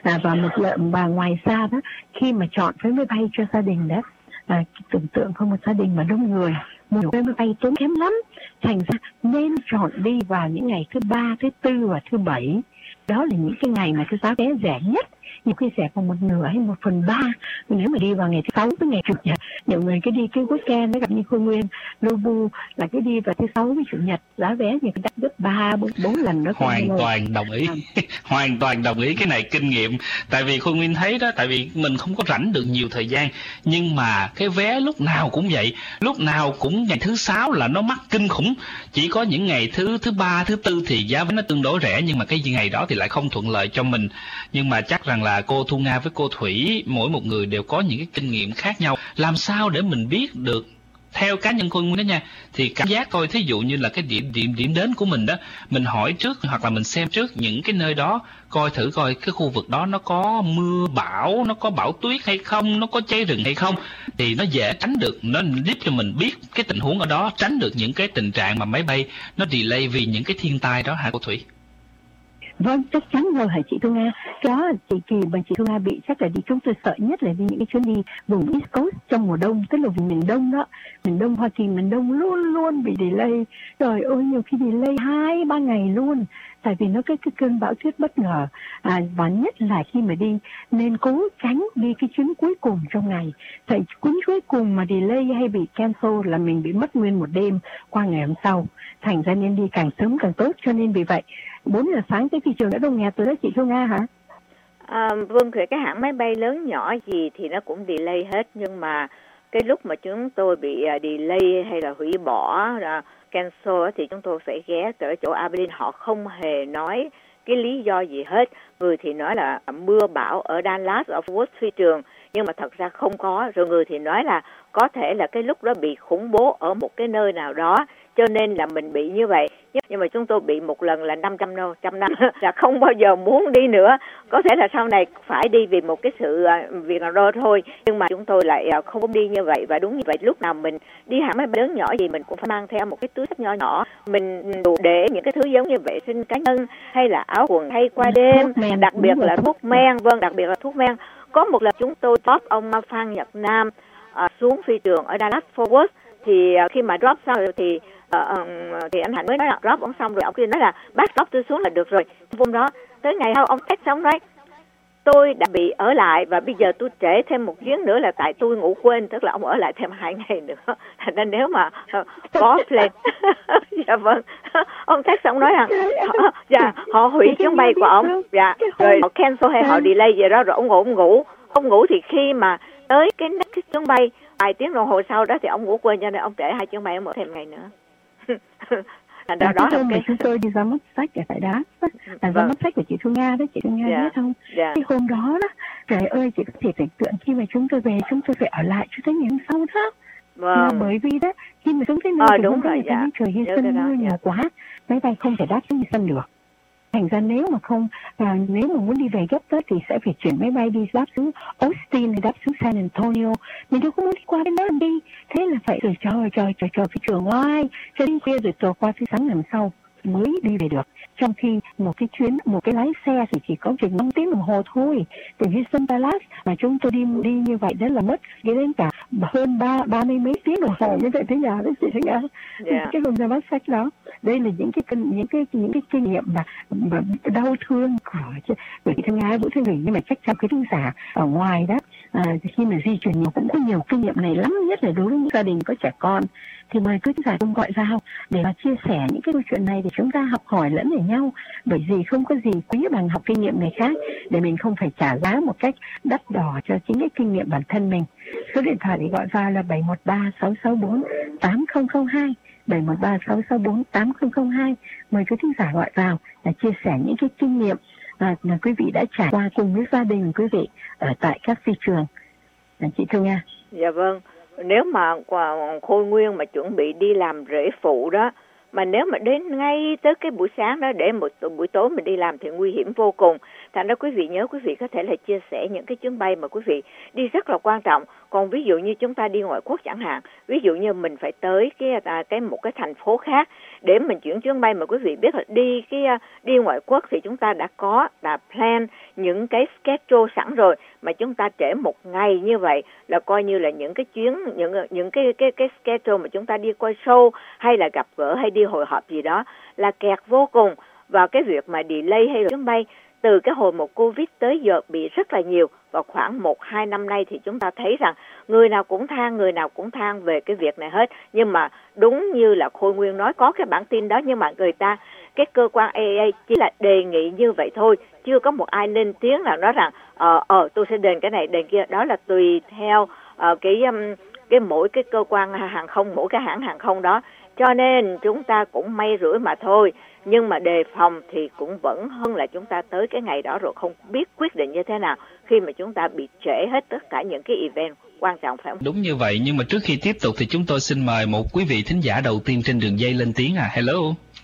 Và ngoài ra đó, khi mà chọn vé máy bay cho gia đình đó, tưởng tượng không một gia đình mà đông người, một vé máy bay tốn kém lắm. Thành ra nên chọn đi vào những ngày thứ 3, thứ 4 và thứ 7. Đó là những cái ngày mà cái giá vé rẻ nhất, nhiều khi rẻ còn 1/2 hay 1/3. Nếu mà đi vào ngày thứ 6 với ngày chủ nhật, nhiều người cứ đi cái weekend nó gặp như Khôi Nguyên, Nobu là cứ đi vào thứ 6 với chủ nhật, giá vé nhiều khi đắt gấp 3-4 lần đó. Hoàn toàn đồng ý. Hoàn toàn đồng ý, cái này kinh nghiệm. Tại vì Khôi Nguyên thấy đó, tại vì mình không có rảnh được nhiều thời gian, nhưng mà cái vé lúc nào cũng vậy, lúc nào cũng ngày thứ 6 là nó mắc kinh khủng. Chỉ có những ngày thứ 3, thứ 4 thì giá vé nó tương đối rẻ, nhưng mà cái ngày đó thì lại không thuận lợi cho mình. Nhưng mà chắc rằng là cô Thu Nga với cô Thủy, mỗi một người đều có những cái kinh nghiệm khác nhau. Làm sao để mình biết được, theo cá nhân Khôi Nguyên đó nha, thì cảm giác thôi, thí dụ như là cái điểm đến của mình đó, mình hỏi trước hoặc là mình xem trước những cái nơi đó, coi thử coi cái khu vực đó nó có mưa bão, nó có bão tuyết hay không, nó có cháy rừng hay không, thì nó dễ tránh được, nó giúp cho mình biết cái tình huống ở đó, tránh được những cái tình trạng mà máy bay nó delay vì những cái thiên tai đó hả cô Thủy? Vâng, chắc chắn rồi hả chị Thu Nga. Cái đó chị Kỳ và chị Thu Nga bị chắc là đi, chúng tôi sợ nhất là đi những cái chuyến đi vùng East Coast trong mùa đông, tức là vùng miền Đông đó. Miền Đông Hoa Kỳ, miền Đông luôn luôn bị delay. Trời ơi, nhiều khi delay 2-3 ngày luôn. Tại vì nó cái cơn bão tuyết bất ngờ. Và nhất là khi mà đi, nên cố tránh đi cái chuyến cuối cùng trong ngày. Tại chuyến cuối cùng mà delay hay bị cancel là mình bị mất nguyên một đêm qua ngày hôm sau. Thành ra nên đi càng sớm càng tốt, cho nên vì vậy 4 giờ sáng tới phi trường đã đông nghẹt rồi đó chị Thu Nga hả? Vâng, cái hãng máy bay lớn nhỏ gì thì nó cũng delay hết, nhưng mà cái lúc mà chúng tôi bị delay hay là hủy bỏ, cancel thì chúng tôi phải ghé tới chỗ Aberdeen. Họ không hề nói cái lý do gì hết. Người thì nói là mưa bão ở Dallas, ở Fort Worth phi trường, nhưng mà thật ra không có. Rồi người thì nói là có thể là cái lúc đó bị khủng bố ở một cái nơi nào đó, cho nên là mình bị như vậy. Nhưng mà chúng tôi bị một lần là 500 năm là không bao giờ muốn đi nữa. Có thể là sau này phải đi vì một cái sự việc nào đó thôi, nhưng mà chúng tôi lại không đi như vậy. Và đúng như vậy, lúc nào mình đi hãng máy bay lớn nhỏ gì mình cũng phải mang theo một cái túi xách nhỏ nhỏ, mình đủ để những cái thứ giống như vệ sinh cá nhân hay là áo quần thay qua đêm, đặc biệt là thuốc men. Vâng, đặc biệt là thuốc men. Có một lần chúng tôi drop ông Phan Nhật Nam xuống phi trường ở Dallas Fort Worth, thì khi mà drop xong thì anh Hạnh mới nói là drop ông xong rồi, ông kia nói là bác drop tôi xuống là được rồi. Hôm đó tới ngày sau ông text xong nói tôi đã bị ở lại và bây giờ tôi trễ thêm một chuyến nữa là tại tôi ngủ quên, tức là ông ở lại thêm 2 ngày nữa. Thành ra nếu mà có plan dạ vâng, ông text xong nói rằng họ hủy chuyến bay của ông, rồi họ cancel hay họ delay gì đó, rồi ông ngủ thì khi mà tới cái next chuyến bay vài tiếng đồng hồ sau đó thì ông ngủ quên, cho nên ông trễ 2 chuyến bay, ông ở thêm ngày nữa. Thành ra đó là chúng tôi đi ra mắt sách ở tại đó, ra mắt sách của chị Thu Nga đó, chị Thu Nga biết không? Cái hôm đó đó, trời ơi, chị có thể tưởng tượng khi mà chúng tôi về, chúng tôi phải ở lại cho tới ngày hôm sau đó. Bởi vì đó, khi mà xuống tới nơi thì hôm đó người ta trời Houston mưa nhiều quá, máy bay không thể đáp xuống Houston được. Thành ra nếu mà muốn đi về gấp đó thì sẽ phải chuyển máy bay đi đáp xuống Austin hay đáp xuống San Antonio. Mình đâu có muốn đi qua bên đó làm đi. Thế là phải rồi chờ phi trường ngoài cho đến khuya rồi chờ qua thứ sáng ngày sau mới đi về được. Trong khi một cái lái xe thì chỉ có chừng 5 tiếng đồng hồ thôi. Từ Houston Dallas mà chúng tôi đi như vậy đó là mất đến cả hơn 30 mấy tiếng đồng hồ như vậy tới nhà đấy chị thấy không? Cái hôm ra mắt sách đó, đây là những cái kinh nghiệm mà đau thương của chị Thanh Nga, Vũ Thanh Thủy, nhưng mà chắc chắn cái thính giả ở ngoài đó khi mà di chuyển nhiều cũng có nhiều kinh nghiệm này lắm, nhất là đối với những gia đình có trẻ con. Thì mời quý giải cùng gọi vào để mà chia sẻ những cái câu chuyện này để chúng ta học hỏi lẫn ở nhau, bởi vì không có gì quý bằng học kinh nghiệm người khác để mình không phải trả giá một cách đắt đỏ cho chính cái kinh nghiệm bản thân mình. Số điện thoại để gọi vào là 713-664-8002, 713-664-8002. Mời quý thính giả gọi vào để chia sẻ những cái kinh nghiệm mà quý vị đã trải qua cùng với gia đình quý vị ở tại các phi trường. Chị Thu Nga. Dạ vâng. Nếu mà Khôi Nguyên mà chuẩn bị đi làm rễ phụ đó, mà nếu mà đến ngay tới cái buổi sáng đó để một buổi tối mình đi làm thì nguy hiểm vô cùng. Thành ra quý vị nhớ, quý vị có thể là chia sẻ những cái chuyến bay mà quý vị đi rất là quan trọng. Còn ví dụ như chúng ta đi ngoại quốc chẳng hạn, ví dụ như mình phải tới một cái thành phố khác để mình chuyển chuyến bay, mà quý vị biết là đi ngoại quốc thì chúng ta đã plan những cái schedule sẵn rồi, mà chúng ta trễ một ngày như vậy là coi như là những cái chuyến những cái schedule mà chúng ta đi coi show hay là gặp gỡ hay đi hội họp gì đó là kẹt vô cùng. Và cái việc mà delay hay là chuyến bay từ cái hồi một Covid tới giờ bị rất là nhiều, và khoảng 1-2 năm nay thì chúng ta thấy rằng người nào cũng than về cái việc này hết. Nhưng mà đúng như là Khôi Nguyên nói, có cái bản tin đó, nhưng mà cái cơ quan AAA chỉ là đề nghị như vậy thôi, chưa có một ai lên tiếng là nói rằng tôi sẽ đền cái này đền kia. Đó là tùy theo cái mỗi cái cơ quan hàng không, mỗi cái hãng hàng không đó. Cho nên chúng ta cũng may rủi mà thôi, nhưng mà đề phòng thì cũng vẫn hơn là chúng ta tới cái ngày đó rồi không biết quyết định như thế nào khi mà chúng ta bị trễ hết tất cả những cái event quan trọng, phải không? Đúng như vậy, nhưng mà trước khi tiếp tục thì chúng tôi xin mời một quý vị thính giả đầu tiên trên đường dây lên tiếng. Hello.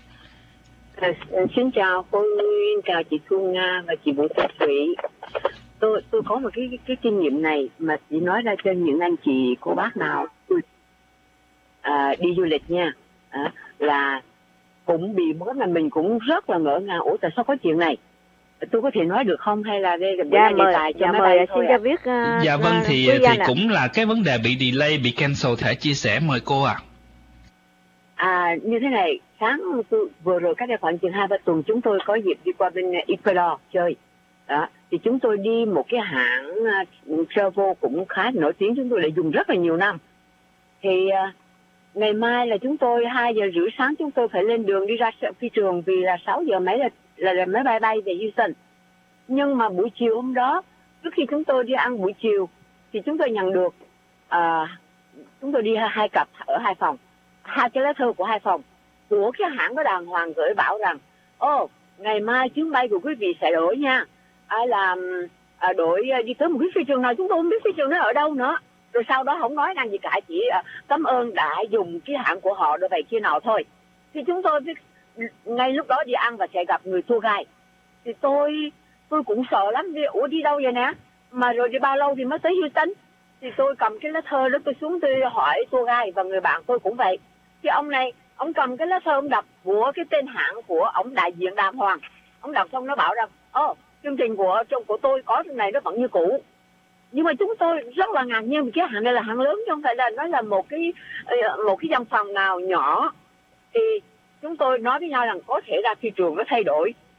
Xin chào Khôi Nguyên, chào chị Thu Nga và chị Vũ Thanh Thủy. Tôi có một cái kinh nghiệm này mà chị nói ra cho những anh chị cô bác nào đi du lịch nha, là cũng bị mất, là mình cũng rất là ngỡ ngàng. Ủa tại sao có chuyện này? Tôi có thể nói được không, hay là đây là đề tài cho máy bay thôi? Xin cho biết. Dạ vâng, thì cũng là cái vấn đề bị delay, bị cancel, thể chia sẻ, mời cô ạ. Như thế này, vừa rồi cách đây khoảng chừng 2-3 tuần chúng tôi có dịp đi qua bên Ecuador chơi. Đó, thì chúng tôi đi một cái hãng travel cũng khá nổi tiếng, chúng tôi đã dùng rất là nhiều năm. Thì ngày mai là chúng tôi 2 giờ rưỡi sáng chúng tôi phải lên đường đi ra phi trường, vì là 6 giờ mấy là máy bay bay về Houston. Nhưng mà buổi chiều hôm đó, trước khi chúng tôi đi ăn buổi chiều thì chúng tôi nhận được chúng tôi đi 2 cặp ở 2 phòng, 2 cái lá thư của 2 phòng của cái hãng có đàng hoàng gửi bảo rằng ngày mai chuyến bay của quý vị sẽ đổi nha, đổi đi tới một cái phi trường nào chúng tôi không biết phi trường nó ở đâu nữa. Rồi sau đó không nói năng gì cả, chỉ cảm ơn đã dùng cái hãng của họ rồi vậy kia nào thôi. Thì chúng tôi ngay lúc đó đi ăn và sẽ gặp người tour guide. Thì tôi cũng sợ lắm, đi đâu vậy nè, mà rồi đi bao lâu thì mới tới Houston. Thì tôi cầm cái lá thơ đó, tôi xuống tôi hỏi tour guide, và người bạn tôi cũng vậy. Thì ông này, ông cầm cái lá thơ, ông đọc của cái tên hãng của ông đại diện đàng hoàng. Ông đọc xong nó bảo rằng chương trình của tôi có cái này nó vẫn như cũ. Nhưng mà chúng tôi rất là ngạc nhiên, vì cái hãng này là hãng lớn chứ không phải là nó là một cái văn phòng nào nhỏ. Thì chúng tôi nói với nhau rằng có thể ra thị trường nó thay đổi,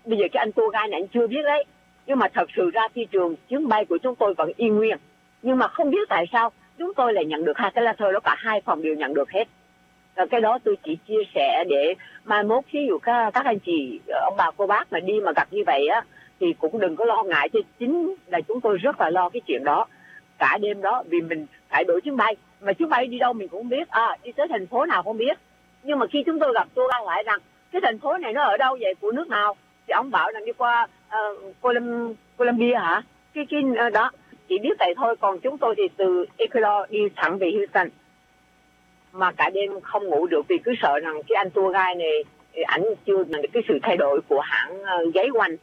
bây giờ cái anh tour guide này anh chưa biết đấy, nhưng mà thật sự ra thị trường chuyến bay của chúng tôi vẫn y nguyên, nhưng mà không biết tại sao chúng tôi lại nhận được 2 cái letter đó, cả 2 phòng đều nhận được hết. Cái đó tôi chỉ chia sẻ để mai mốt ví dụ các anh chị, ông bà cô bác mà đi mà gặp như vậy á thì cũng đừng có lo ngại. Chứ chính là chúng tôi rất là lo cái chuyện đó cả đêm đó, vì mình phải đổi chuyến bay, mà chuyến bay đi đâu mình cũng không biết, đi tới thành phố nào không biết. Nhưng mà khi chúng tôi gặp tour guide lại rằng cái thành phố này nó ở đâu vậy, của nước nào, thì ông bảo là đi qua Colombia hả, cái đó chỉ biết vậy thôi. Còn chúng tôi thì từ Ecuador đi thẳng về Houston, mà cả đêm không ngủ được vì cứ sợ rằng cái anh tour guide này ảnh chưa nhận được cái sự thay đổi của hãng gáy quanh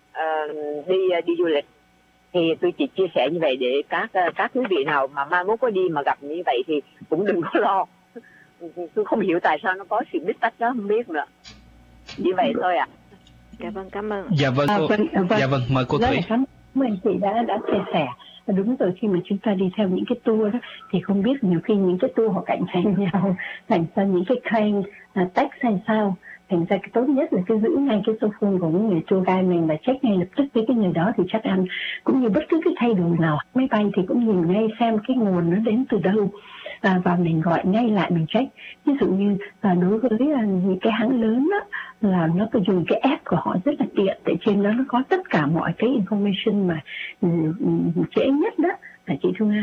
đi du lịch. Thì tôi chỉ chia sẻ như vậy để các quý vị nào mà mai mốt có đi mà gặp như vậy thì cũng đừng có lo. Tôi không hiểu tại sao nó có sự bít tách đó, không biết nữa. Như vậy thôi ạ. Dạ vâng, cảm ơn. Dạ vâng, dạ vâng, mời cô Thủy. Cảm ơn chị đã chia sẻ. Đúng rồi, khi mà chúng ta đi theo những cái tour đó thì không biết nhiều khi những cái tour họ cạnh tranh nhau, thành ra những cái claim tách hay sao. Thành ra cái tốt nhất là cứ giữ ngay cái số phone của người tour guide mình và check ngay lập tức với cái người đó, thì chắc ăn cũng như bất cứ cái thay đổi nào máy bay thì cũng nhìn ngay xem cái nguồn nó đến từ đâu, và mình gọi ngay lại mình check. Ví dụ như đối với những cái hãng lớn đó, là nó có dùng cái app của họ rất là tiện, tại trên đó nó có tất cả mọi cái information mà dễ nhất đó là chị Thu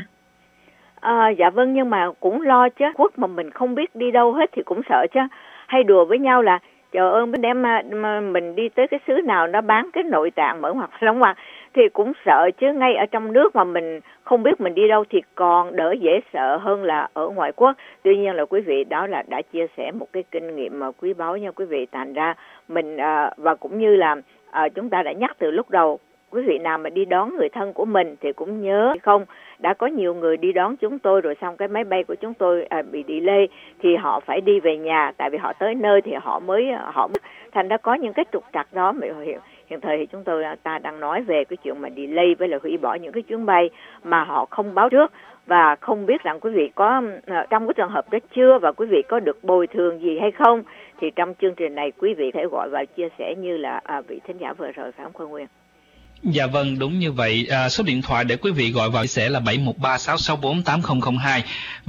Nga. Dạ vâng, nhưng mà cũng lo chứ, quốc mà mình không biết đi đâu hết thì cũng sợ chứ. Hay đùa với nhau là trời ơi, đem mình đi tới cái xứ nào nó bán cái nội tạng mở ngoặt lông ngoặt thì cũng sợ chứ. Ngay ở trong nước mà mình không biết mình đi đâu thì còn đỡ dễ sợ hơn là ở ngoại quốc. Tuy nhiên là quý vị đó là đã chia sẻ một cái kinh nghiệm mà quý báu nha quý vị. Thành ra mình và cũng như là chúng ta đã nhắc từ lúc đầu, quý vị nào mà đi đón người thân của mình thì cũng nhớ không, đã có nhiều người đi đón chúng tôi rồi xong cái máy bay của chúng tôi bị delay thì họ phải đi về nhà, tại vì họ tới nơi thì họ thành ra có những cái trục trặc đó. Hiện thời thì chúng tôi đang nói về cái chuyện mà delay với là hủy bỏ những cái chuyến bay mà họ không báo trước, và không biết rằng quý vị có trong cái trường hợp đó chưa, và quý vị có được bồi thường gì hay không. Thì trong chương trình này quý vị thể gọi vào chia sẻ như là vị thính giả vừa rồi, phải không Khôi Nguyên? Dạ vâng, đúng như vậy. Số điện thoại để quý vị gọi vào sẽ là 713-664-8002,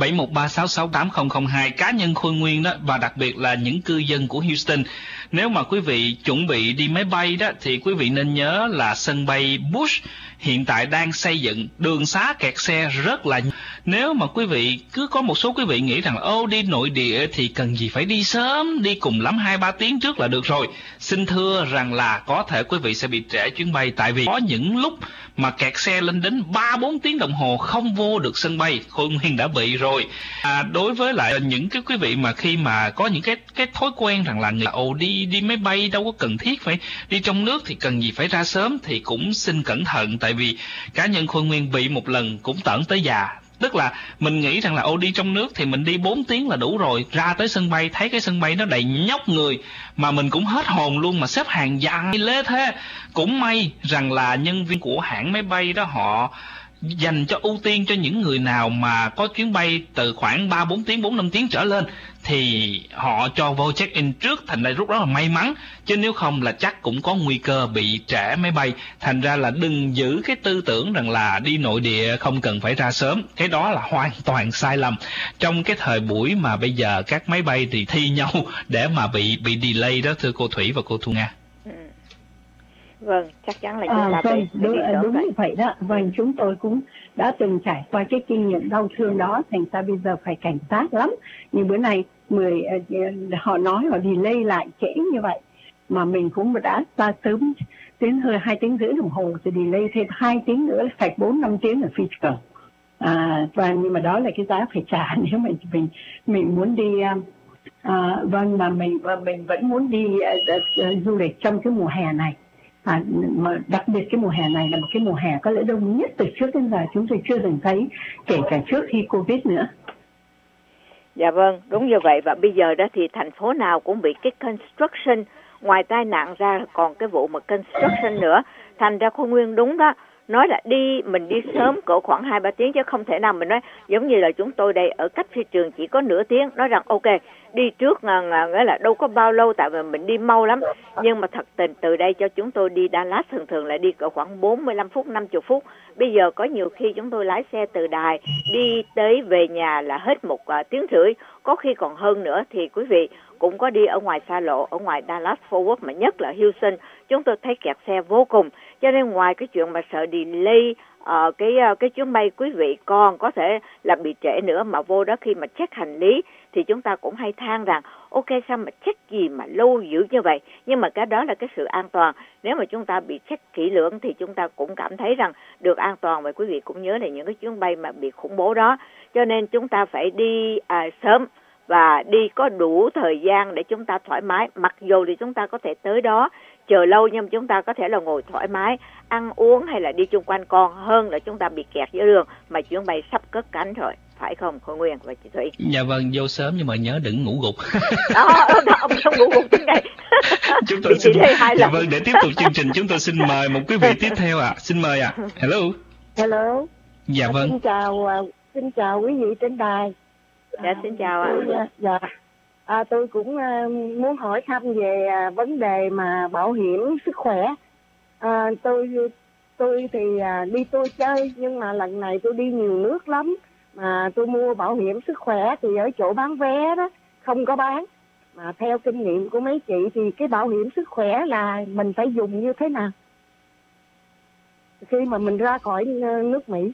713-664-8002. Cá nhân Khôi Nguyên đó, và đặc biệt là những cư dân của Houston. Nếu mà quý vị chuẩn bị đi máy bay đó thì quý vị nên nhớ là sân bay Bush hiện tại đang xây dựng, đường xá kẹt xe rất là. Nếu mà quý vị cứ có một số quý vị nghĩ rằng đi nội địa thì cần gì phải đi sớm, đi cùng lắm 2-3 tiếng trước là được rồi. Xin thưa rằng là có thể quý vị sẽ bị trễ chuyến bay, tại vì có những lúc mà kẹt xe lên đến 3-4 tiếng đồng hồ không vô được sân bay. Khôi Nguyên đã bị rồi. Đối với lại những cái quý vị mà khi mà có những cái thói quen rằng là đi máy bay đâu có cần thiết phải đi trong nước thì cần gì phải ra sớm, thì cũng xin cẩn thận. Tại vì cá nhân Khôi Nguyên bị một lần cũng tởn tới già. Tức là mình nghĩ rằng là đi trong nước thì mình đi 4 tiếng là đủ rồi, ra tới sân bay thấy cái sân bay nó đầy nhóc người mà mình cũng hết hồn luôn, mà xếp hàng dài lê thế. Cũng may rằng là nhân viên của hãng máy bay đó họ dành cho ưu tiên cho những người nào mà có chuyến bay từ khoảng 3-4 tiếng, 4-5 tiếng trở lên thì họ cho vô check-in trước, thành ra lúc đó là may mắn, chứ nếu không là chắc cũng có nguy cơ bị trễ máy bay. Thành ra là đừng giữ cái tư tưởng rằng là đi nội địa không cần phải ra sớm, cái đó là hoàn toàn sai lầm trong cái thời buổi mà bây giờ các máy bay thì thi nhau để mà bị delay đó, thưa cô Thủy và cô Thu Nga. Vâng, chắc chắn là chúng ta phải đúng như vậy đó. Vâng, chúng tôi cũng đã từng trải qua cái kinh nghiệm đau thương đó, thành ra bây giờ phải cảnh giác lắm. Nhưng bữa nay họ nói họ delay lại trễ như vậy, mà mình cũng đã ra sớm đến hơn 2 tiếng rưỡi đồng hồ, rồi delay thêm 2 tiếng nữa là phải 4-5 tiếng ở phi trường. Và nhưng mà đó là cái giá phải trả nếu mình muốn đi. Vâng, mà mình vẫn muốn đi du lịch trong cái mùa hè này. Mà đặc biệt cái mùa hè này là một cái mùa hè có lẽ đông nhất từ trước đến giờ chúng tôi chưa từng thấy, kể cả trước khi Covid nữa. Dạ vâng, đúng như vậy. Và bây giờ đó thì thành phố nào cũng bị cái construction, ngoài tai nạn ra còn cái vụ mà construction nữa. Thành ra Khôi Nguyên đúng đó, nói là mình đi sớm cỡ khoảng 2-3 tiếng, chứ không thể nào mình nói giống như là chúng tôi đây ở cách phi trường chỉ có nửa tiếng, nói rằng ok đi trước nghĩa là đâu có bao lâu, tại vì mình đi mau lắm. Nhưng mà thật tình từ đây cho chúng tôi đi Dallas thường là đi cỡ khoảng 45 phút 50 phút. Bây giờ có nhiều khi chúng tôi lái xe từ đài đi tới về nhà là hết 1 tiếng rưỡi, có khi còn hơn nữa. Thì quý vị cũng có đi ở ngoài xa lộ, ở ngoài Dallas Fort Worth mà nhất là Houston, chúng tôi thấy kẹt xe vô cùng. Cho nên ngoài cái chuyện mà sợ delay cái chuyến bay, quý vị còn có thể là bị trễ nữa, mà vô đó khi mà check hành lý thì chúng ta cũng hay than rằng ok sao mà check gì mà lâu dữ như vậy. Nhưng mà cái đó là cái sự an toàn. Nếu mà chúng ta bị check kỹ lưỡng thì chúng ta cũng cảm thấy rằng được an toàn. Và quý vị cũng nhớ là những cái chuyến bay mà bị khủng bố đó, cho nên chúng ta phải đi sớm và đi có đủ thời gian để chúng ta thoải mái. Mặc dù thì chúng ta có thể tới đó chờ lâu, nhưng chúng ta có thể là ngồi thoải mái, ăn uống hay là đi chung quanh, còn hơn là chúng ta bị kẹt giữa đường mà chuyến bay sắp cất cánh rồi. Phải không Khôi Nguyên và chị Thủy? Dạ vâng, vô sớm nhưng mà nhớ đừng ngủ gục. Ông không ngủ gục thế này. Chúng tôi xin dạ vâng, để tiếp tục chương trình chúng tôi xin mời một quý vị tiếp theo ạ. Xin mời ạ. Hello. Dạ vâng. Xin chào quý vị trên đài. Dạ xin chào ạ. Dạ. Tôi cũng muốn hỏi thăm về vấn đề mà bảo hiểm sức khỏe. Tôi thì đi tour chơi, nhưng mà lần này tôi đi nhiều nước lắm, mà tôi mua bảo hiểm sức khỏe thì ở chỗ bán vé đó không có bán. Mà theo kinh nghiệm của mấy chị thì cái bảo hiểm sức khỏe là mình phải dùng như thế nào khi mà mình ra khỏi nước Mỹ?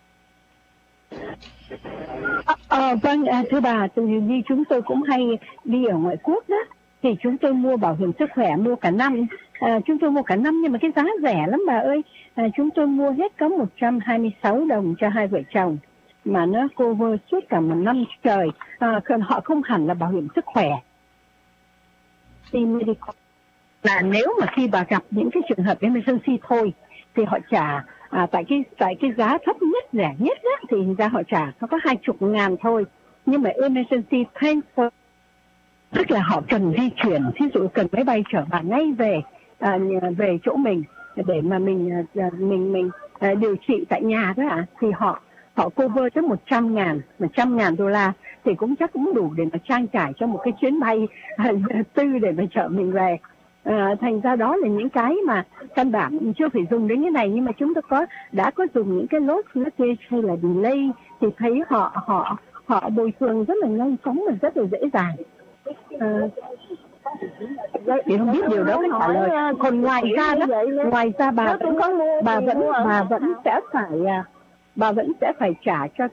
Vâng, thưa bà, như chúng tôi cũng hay đi ở ngoại quốc đó, thì chúng tôi mua bảo hiểm sức khỏe mua cả năm. Chúng tôi mua cả năm nhưng mà cái giá rẻ lắm bà ơi. Chúng tôi mua hết có 126 đồng cho 2 vợ chồng, mà nó cover suốt cả 1 năm trời. Họ không hẳn là bảo hiểm sức khỏe. Thì là nếu mà khi bà gặp những cái trường hợp emergency thôi thì họ trả tại cái giá thấp nhất, rẻ nhất đó, thì ra họ trả nó có 20.000 thôi. Nhưng mà emergency transfer tức là họ cần di chuyển, thí dụ cần máy bay chở bà ngay về chỗ mình để mà mình điều trị tại nhà đó thì họ cover tới 100.000 đô la thì cũng chắc cũng đủ để mà trang trải cho một cái chuyến bay tư để mà chở mình về. Thành ra đó là những cái mà căn bản chưa phải dùng đến cái này, nhưng mà chúng ta đã có dùng những cái loss luggage hay là delay thì thấy họ bồi thường rất là nhanh chóng và rất là dễ dàng. Thì không biết điều đó phải trả lời. Còn ngoài ra bà vẫn sẽ phải trả cho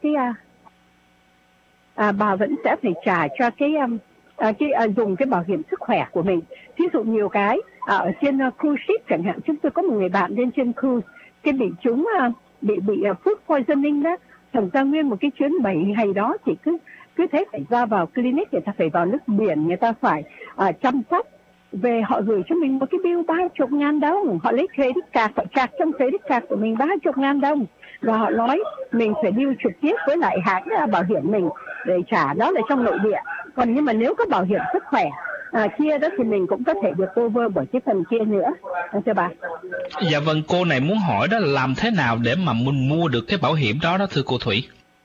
dùng cái bảo hiểm sức khỏe của mình. Ví dụ nhiều cái ở trên cruise ship chẳng hạn, chúng tôi có một người bạn lên trên cruise, cái bị chúng bị food poisoning đó, thành ra nguyên một cái chuyến 7 ngày đó thì cứ thế phải ra vào clinic, người ta phải vào nước biển, người ta phải chăm sóc. Về họ gửi cho mình một cái bill 30.000 đồng, họ lấy credit card, họ chạc trong credit card của mình 30.000 đồng, và họ nói mình phải deal trực tiếp với lại hãng bảo hiểm mình để trả, đó là trong nội địa. Còn nhưng mà nếu có bảo hiểm sức khỏe kia đó thì mình cũng có thể được cover bởi cái phần kia nữa. Thưa bà. Dạ vâng, cô này muốn hỏi đó là làm thế nào để mà mình mua được cái bảo hiểm đó thưa cô Thủy?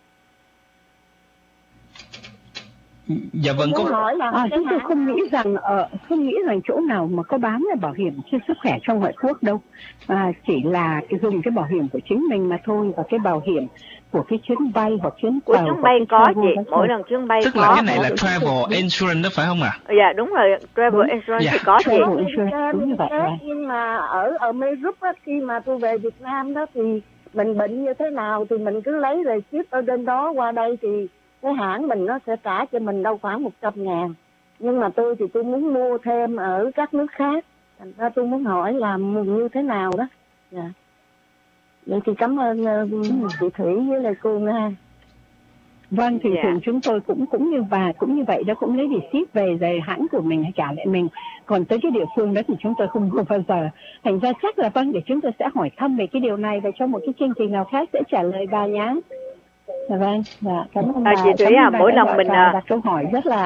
Dạ vâng, chúng tôi không nghĩ rằng chỗ nào mà có bán bảo hiểm cho sức khỏe trong ngoại quốc đâu, chỉ là dùng cái bảo hiểm của chính mình mà thôi, và cái bảo hiểm của cái chuyến bay hoặc chuyến tàu. Của chuyến bay có chị, mỗi lần chuyến bay tức có. Tức là cái này là travel insurance đó phải không ạ? Dạ đúng rồi, travel insurance thì có chị. Đúng như vậy. Nhưng mà ở Merup khi mà tôi về Việt Nam đó thì mình bệnh như thế nào thì mình cứ lấy rồi ship ở bên đó qua đây thì cái hãng mình nó sẽ trả cho mình đâu khoảng 100.000. Nhưng mà tôi muốn mua thêm ở các nước khác, thành ra tôi muốn hỏi làm như thế nào đó. Dạ. Vậy thì cảm ơn chị Thủy với lại cô Nga. Vâng, thì thường chúng tôi cũng như bà, cũng như vậy đó, cũng lấy receipt về rồi hãng của mình trả lại mình. Còn tới cái địa phương đó thì chúng tôi không mua bao giờ. Thành ra chắc là vâng, để chúng tôi sẽ hỏi thăm về cái điều này và trong một cái chương trình nào khác sẽ trả lời bà nhé. Vâng, cảm ơn bà. Chị Thủy mỗi lần mình đặt câu hỏi rất là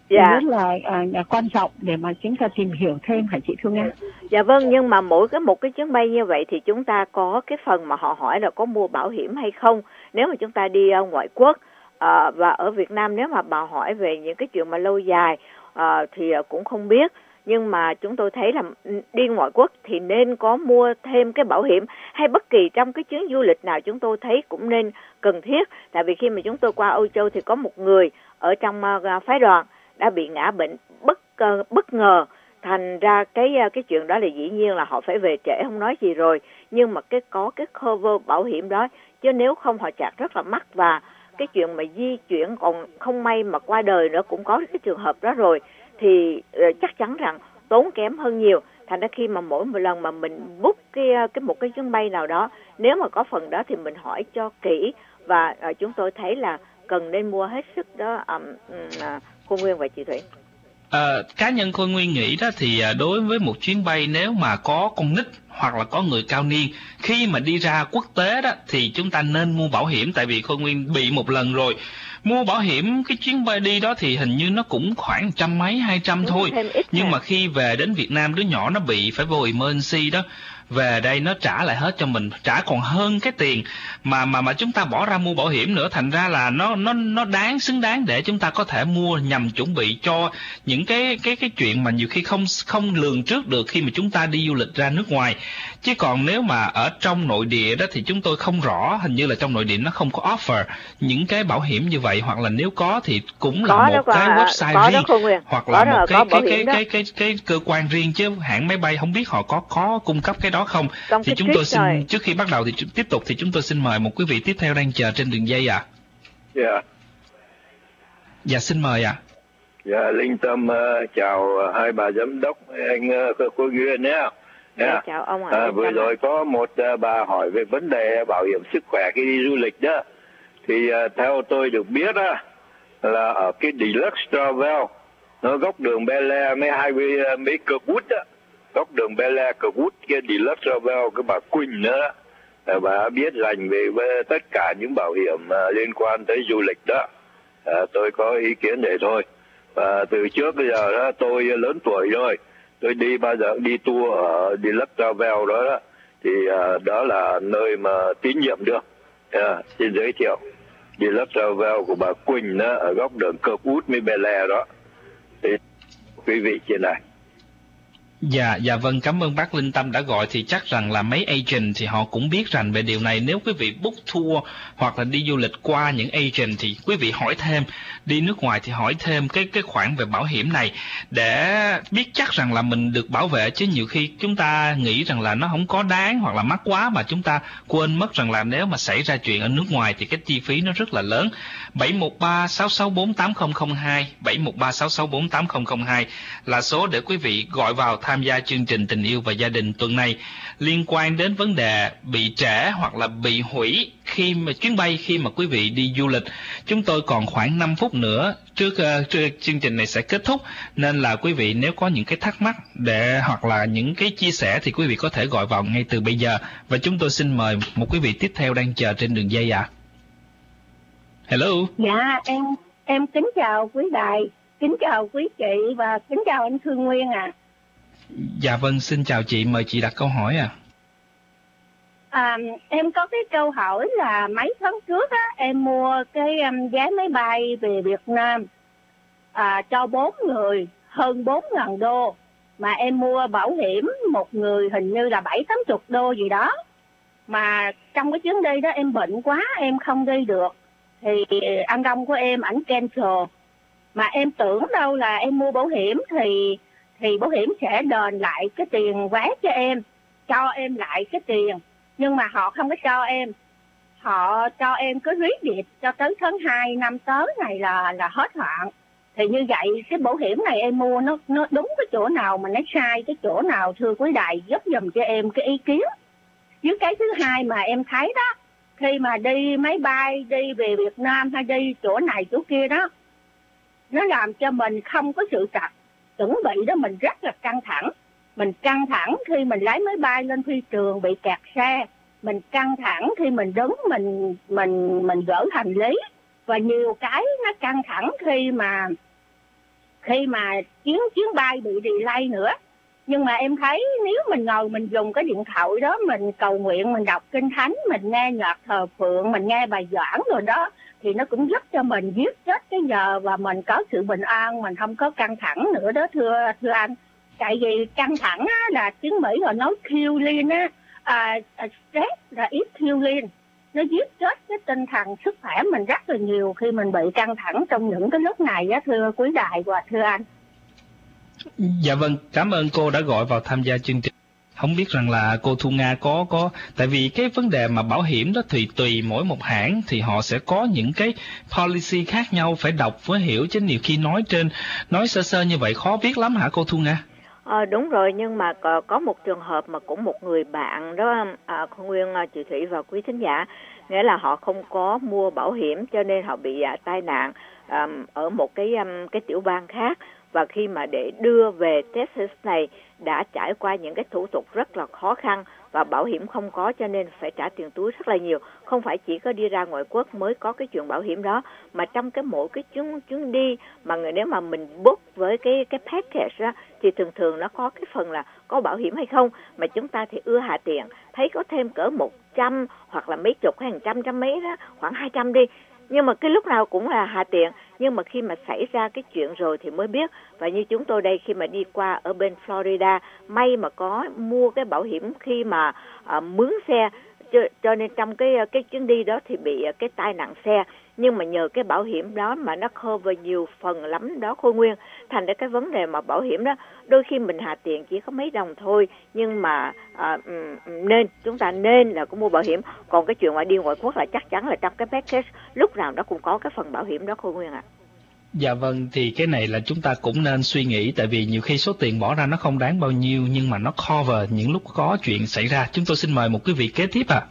Dạ. rất là quan trọng để mà chúng ta tìm hiểu thêm hả chị Thu Nga? Dạ vâng, nhưng mà một cái chuyến bay như vậy thì chúng ta có cái phần mà họ hỏi là có mua bảo hiểm hay không. Nếu mà chúng ta đi ngoại quốc và ở Việt Nam nếu mà bà hỏi về những cái chuyện mà lâu dài thì cũng không biết. Nhưng mà chúng tôi thấy là đi ngoại quốc thì nên có mua thêm cái bảo hiểm, hay bất kỳ trong cái chuyến du lịch nào chúng tôi thấy cũng nên cần thiết. Tại vì khi mà chúng tôi qua Âu Châu thì có một người ở trong phái đoàn đã bị ngã bệnh bất ngờ. Thành ra cái chuyện đó là dĩ nhiên là họ phải về trễ không nói gì rồi, nhưng mà có cái cover bảo hiểm đó, chứ nếu không họ chặt rất là mắc. Và cái chuyện mà di chuyển còn không may mà qua đời nữa cũng có cái trường hợp đó rồi, thì chắc chắn rằng tốn kém hơn nhiều. Thành ra khi mà mỗi một lần mà mình book một cái chuyến bay nào đó, nếu mà có phần đó thì mình hỏi cho kỹ, và chúng tôi thấy là cần nên mua hết sức đó. Cô Nguyên và chị Thủy. Cá nhân Khôi Nguyên nghĩ đó thì đối với một chuyến bay nếu mà có con nít hoặc là có người cao niên, khi mà đi ra quốc tế đó thì chúng ta nên mua bảo hiểm. Tại vì Khôi Nguyên bị một lần rồi, mua bảo hiểm cái chuyến bay đi đó thì hình như nó cũng khoảng 100 mấy 200 thôi, nhưng mà khi về đến Việt Nam đứa nhỏ nó bị phải vô emergency đó, về đây nó trả lại hết cho mình, trả còn hơn cái tiền mà chúng ta bỏ ra mua bảo hiểm nữa. Thành ra là nó xứng đáng để chúng ta có thể mua nhằm chuẩn bị cho những cái chuyện mà nhiều khi không lường trước được khi mà chúng ta đi du lịch ra nước ngoài. Chứ còn nếu mà ở trong nội địa đó thì chúng tôi không rõ, hình như là trong nội địa nó không có offer những cái bảo hiểm như vậy, hoặc là nếu có thì cũng là một cái website riêng, hoặc là một cái cơ quan riêng, chứ hãng máy bay không biết họ có cung cấp cái đó không. Thì chúng tôi xin rồi. Trước khi bắt đầu thì tiếp tục thì chúng tôi xin mời một quý vị tiếp theo đang chờ trên đường dây ạ. Dạ. Dạ xin mời ạ. Dạ, Linh Tâm chào hai bà giám đốc, anh cô Duyên nhé. Dạ, chào ông ạ. Vừa rồi có một bà hỏi về vấn đề bảo hiểm sức khỏe khi đi du lịch đó. Thì theo tôi được biết đó, là ở cái Deluxe Travel, nó góc đường Bel Air mấy Kirkwood đó, góc đường Bel Air Kirkwood, cái Deluxe Travel, cái bà Quỳnh nữa đó, bà biết dành về tất cả những bảo hiểm liên quan tới du lịch đó. Tôi có ý kiến vậy thôi. Và từ trước bây giờ đó, tôi lớn tuổi rồi, tôi đi bao giờ đi tour ở Deluxe Travel đó, thì đó là nơi mà tín nhiệm được. Xin giới thiệu Deluxe Travel của bà Quỳnh đó, ở góc đường Kirkwood với Bel Air đó. Thì quý vị trên này. Dạ vâng, cảm ơn bác Linh Tâm đã gọi. Thì chắc rằng là mấy agent thì họ cũng biết rành về điều này. Nếu quý vị book tour hoặc là đi du lịch qua những agent thì quý vị hỏi thêm, đi nước ngoài thì hỏi thêm cái khoản về bảo hiểm này để biết chắc rằng là mình được bảo vệ. Chứ nhiều khi chúng ta nghĩ rằng là nó không có đáng hoặc là mắc quá, mà chúng ta quên mất rằng là nếu mà xảy ra chuyện ở nước ngoài thì cái chi phí nó rất là lớn. 713-664-8002 713-664-8002 là số để quý vị gọi vào tham gia chương trình Tình Yêu và Gia Đình tuần này, liên quan đến vấn đề bị trễ hoặc là bị hủy khi mà chuyến bay khi mà quý vị đi du lịch. Chúng tôi còn khoảng 5 phút nữa trước chương trình này sẽ kết thúc, nên là quý vị nếu có những cái thắc mắc hoặc là những cái chia sẻ thì quý vị có thể gọi vào ngay từ bây giờ. Và chúng tôi xin mời một quý vị tiếp theo đang chờ trên đường dây ạ. Hello. Dạ, em kính chào quý đài, kính chào quý chị và kính chào anh Thương Nguyên ạ. Dạ vâng, xin chào chị, mời chị đặt câu hỏi ạ. Em có cái câu hỏi là mấy tháng trước á, em mua cái vé máy bay về Việt Nam cho 4 người hơn 4.000 đô, mà em mua bảo hiểm một người hình như là 70-80 đô gì đó. Mà trong cái chuyến đi đó em bệnh quá, em không đi được, thì anh Đông của em ảnh cancel. Mà em tưởng đâu là em mua bảo hiểm thì bảo hiểm sẽ đền lại cái tiền vé cho em lại cái tiền, nhưng mà họ không có cho em. Họ cho em cái credit cho tới tháng 2 năm tới này là hết hạn. Thì như vậy cái bảo hiểm này em mua nó đúng cái chỗ nào mà nó sai cái chỗ nào, thưa quý đài giúp dùm cho em cái ý kiến. Với cái thứ hai mà em thấy đó, khi mà đi máy bay đi về Việt Nam hay đi chỗ này chỗ kia đó, nó làm cho mình không có sự chuẩn bị đó, mình rất là căng thẳng. Mình căng thẳng khi mình lái máy bay lên phi trường bị kẹt xe, mình căng thẳng khi mình đứng mình gỡ hành lý, và nhiều cái nó căng thẳng khi mà chuyến bay bị delay nữa. Nhưng mà em thấy nếu mình ngồi mình dùng cái điện thoại đó, mình cầu nguyện, mình đọc kinh thánh, mình nghe nhạc thờ phượng, mình nghe bài giảng rồi đó, thì nó cũng giúp cho mình giết chết cái giờ và mình có sự bình an, mình không có căng thẳng nữa đó thưa anh. Tại vì căng thẳng á, là tiếng Mỹ họ nói killing á, stress là ít killing, nó giết chết cái tinh thần sức khỏe mình rất là nhiều khi mình bị căng thẳng trong những cái lúc này á, thưa quý đài và thưa anh. Dạ vâng, cảm ơn cô đã gọi vào tham gia chương trình. Không biết rằng là cô Thu Nga có tại vì cái vấn đề mà bảo hiểm đó thì tùy mỗi một hãng thì họ sẽ có những cái policy khác nhau, phải đọc với hiểu, chứ nhiều khi nói sơ sơ như vậy khó biết lắm hả cô Thu Nga? Đúng rồi, nhưng mà có một trường hợp mà cũng một người bạn đó, cô Nguyên, chị Thủy và quý thính giả, nghĩa là họ không có mua bảo hiểm cho nên họ bị tai nạn ở một cái tiểu bang khác, và khi mà để đưa về Texas này đã trải qua những cái thủ tục rất là khó khăn và bảo hiểm không có, cho nên phải trả tiền túi rất là nhiều. Không phải chỉ có đi ra ngoại quốc mới có cái chuyện bảo hiểm đó, mà trong mỗi cái chuyến đi mà nếu mà mình book với cái package đó, thì thường nó có cái phần là có bảo hiểm hay không, mà chúng ta thì ưa hạ tiền, thấy có thêm cỡ 100 hoặc là mấy chục hay 100 trăm mấy đó, khoảng 200 đi. Nhưng mà cái lúc nào cũng là hạ tiện, nhưng mà khi mà xảy ra cái chuyện rồi thì mới biết. Và như chúng tôi đây, khi mà đi qua ở bên Florida, may mà có mua cái bảo hiểm khi mà mướn xe, cho nên trong cái chuyến đi đó thì bị cái tai nạn xe. Nhưng mà nhờ cái bảo hiểm đó mà nó cover nhiều phần lắm đó Khôi Nguyên. Thành ra cái vấn đề mà bảo hiểm đó, đôi khi mình hạ tiền chỉ có mấy đồng thôi, nhưng mà chúng ta nên là có mua bảo hiểm. Còn cái chuyện mà đi ngoại quốc là chắc chắn là trong cái package lúc nào nó cũng có cái phần bảo hiểm đó Khôi Nguyên ạ. Dạ vâng, thì cái này là chúng ta cũng nên suy nghĩ, tại vì nhiều khi số tiền bỏ ra nó không đáng bao nhiêu, nhưng mà nó cover những lúc có chuyện xảy ra. Chúng tôi xin mời một quý vị kế tiếp ạ.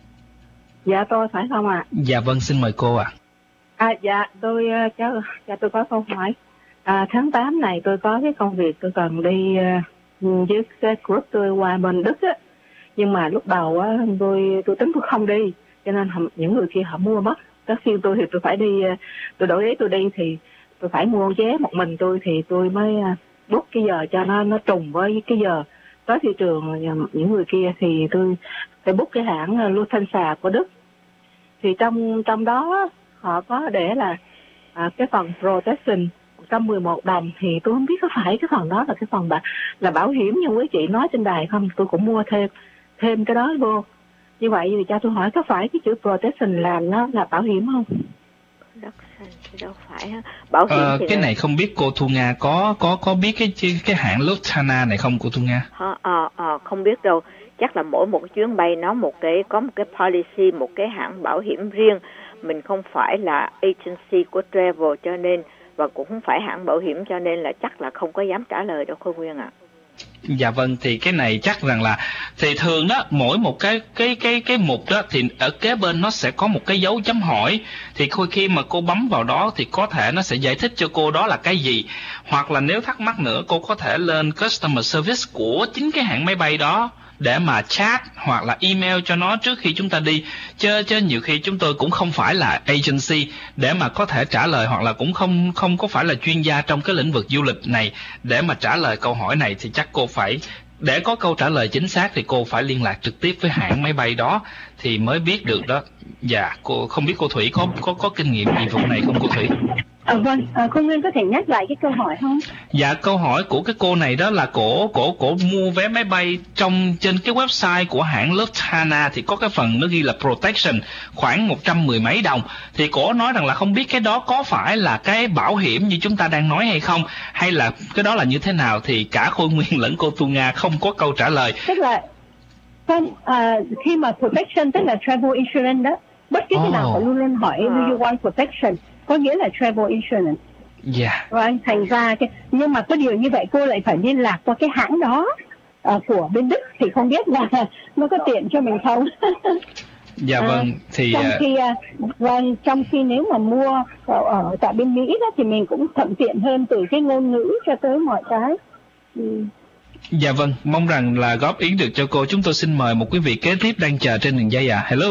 Dạ tôi phải không ạ? Dạ vâng, xin mời cô ạ. Dạ tôi có câu hỏi. Tháng 8 này tôi có cái công việc tôi cần đi với cái group tôi qua bên Đức á. Nhưng mà lúc đầu á tôi tính tôi không đi, cho nên những người kia họ mua mất. Tới phiên tôi thì tôi phải đi, tôi đổi ý tôi đi thì tôi phải mua vé một mình tôi, thì tôi mới book cái giờ cho nó trùng với cái giờ tới thị trường. Những người kia thì tôi phải book cái hãng Lufthansa của Đức. Thì trong đó họ có để là cái phần protection 111 đồng, thì tôi không biết có phải cái phần đó là cái phần là bảo hiểm như quý chị nói trên đài không. Tôi cũng mua thêm cái đó vô. Như vậy thì cho tôi hỏi có phải cái chữ protection là nó là bảo hiểm không? Đâu phải bảo hiểm thì cái này không biết cô Thu Nga có biết cái hãng Lufthansa này không cô Thu Nga? Không biết đâu. Chắc là mỗi một chuyến bay nó có một cái policy, một cái hãng bảo hiểm riêng. Mình không phải là agency của travel cho nên, và cũng không phải hãng bảo hiểm cho nên là chắc là không có dám trả lời đâu Khôi Nguyên ạ. Dạ vâng, thì cái này chắc rằng là thì thường đó mỗi một cái mục đó thì ở kế bên nó sẽ có một cái dấu chấm hỏi, thì khi mà cô bấm vào đó thì có thể nó sẽ giải thích cho cô đó là cái gì, hoặc là nếu thắc mắc nữa cô có thể lên customer service của chính cái hãng máy bay đó để mà chat hoặc là email cho nó trước khi chúng ta đi, chứ nhiều khi chúng tôi cũng không phải là agency để mà có thể trả lời, hoặc là cũng không có phải là chuyên gia trong cái lĩnh vực du lịch này để mà trả lời câu hỏi này. Thì chắc cô phải, để có câu trả lời chính xác thì cô phải liên lạc trực tiếp với hãng máy bay đó thì mới biết được đó. Dạ, cô không biết cô Thủy có kinh nghiệm gì vụ này không cô Thủy? Vâng, cô Nguyên có thể nhắc lại cái câu hỏi không? Dạ, câu hỏi của cái cô này đó là cổ mua vé máy bay trên cái website của hãng Lufthansa thì có cái phần nó ghi là protection khoảng 110 mấy đồng, thì cổ nói rằng là không biết cái đó có phải là cái bảo hiểm như chúng ta đang nói hay không, hay là cái đó là như thế nào, thì cả Khôi Nguyên lẫn cô Thu Nga không có câu trả lời. Tức là khi mà protection tức là travel insurance đó, bất cứ cái nào họ luôn luôn hỏi do you want protection, có nghĩa là travel insurance. Dạ. Rồi thành ra nhưng mà có điều như vậy cô lại phải liên lạc qua cái hãng đó của bên Đức, thì không biết là nó có tiện cho mình không. Dạ vâng, thì trong khi nếu mà mua ở tại bên Mỹ đó thì mình cũng thuận tiện hơn từ cái ngôn ngữ cho tới mọi cái. Dạ vâng, mong rằng là góp ý được cho cô. Chúng tôi xin mời một quý vị kế tiếp đang chờ trên đường dây ạ. Hello.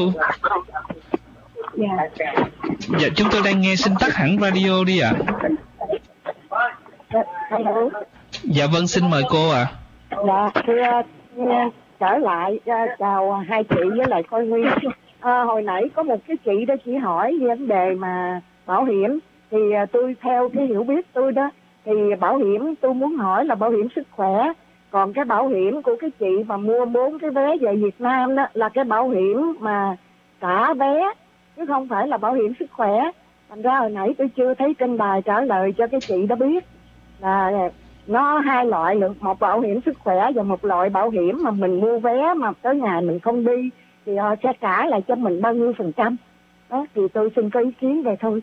Dạ, chúng tôi đang nghe, xin tắt hẳn radio đi ạ. Dạ vâng, xin mời cô ạ. Dạ, thưa trở lại chào hai chị với lại Khôi Nguyên. Hồi nãy có một cái chị đó chỉ hỏi về vấn đề mà bảo hiểm, thì tôi theo cái hiểu biết tôi đó, thì bảo hiểm tôi muốn hỏi là bảo hiểm sức khỏe, còn cái bảo hiểm của cái chị mà mua 4 cái vé về Việt Nam đó là cái bảo hiểm mà cả vé chứ không phải là bảo hiểm sức khỏe. Thành ra hồi nãy tôi chưa thấy trên bài trả lời cho cái chị đó biết là nó hai loại nữa, một bảo hiểm sức khỏe và một loại bảo hiểm mà mình mua vé mà tới ngày mình không đi thì họ sẽ trả lại cho mình bao nhiêu %. Đó thì tôi xin có ý kiến về thôi.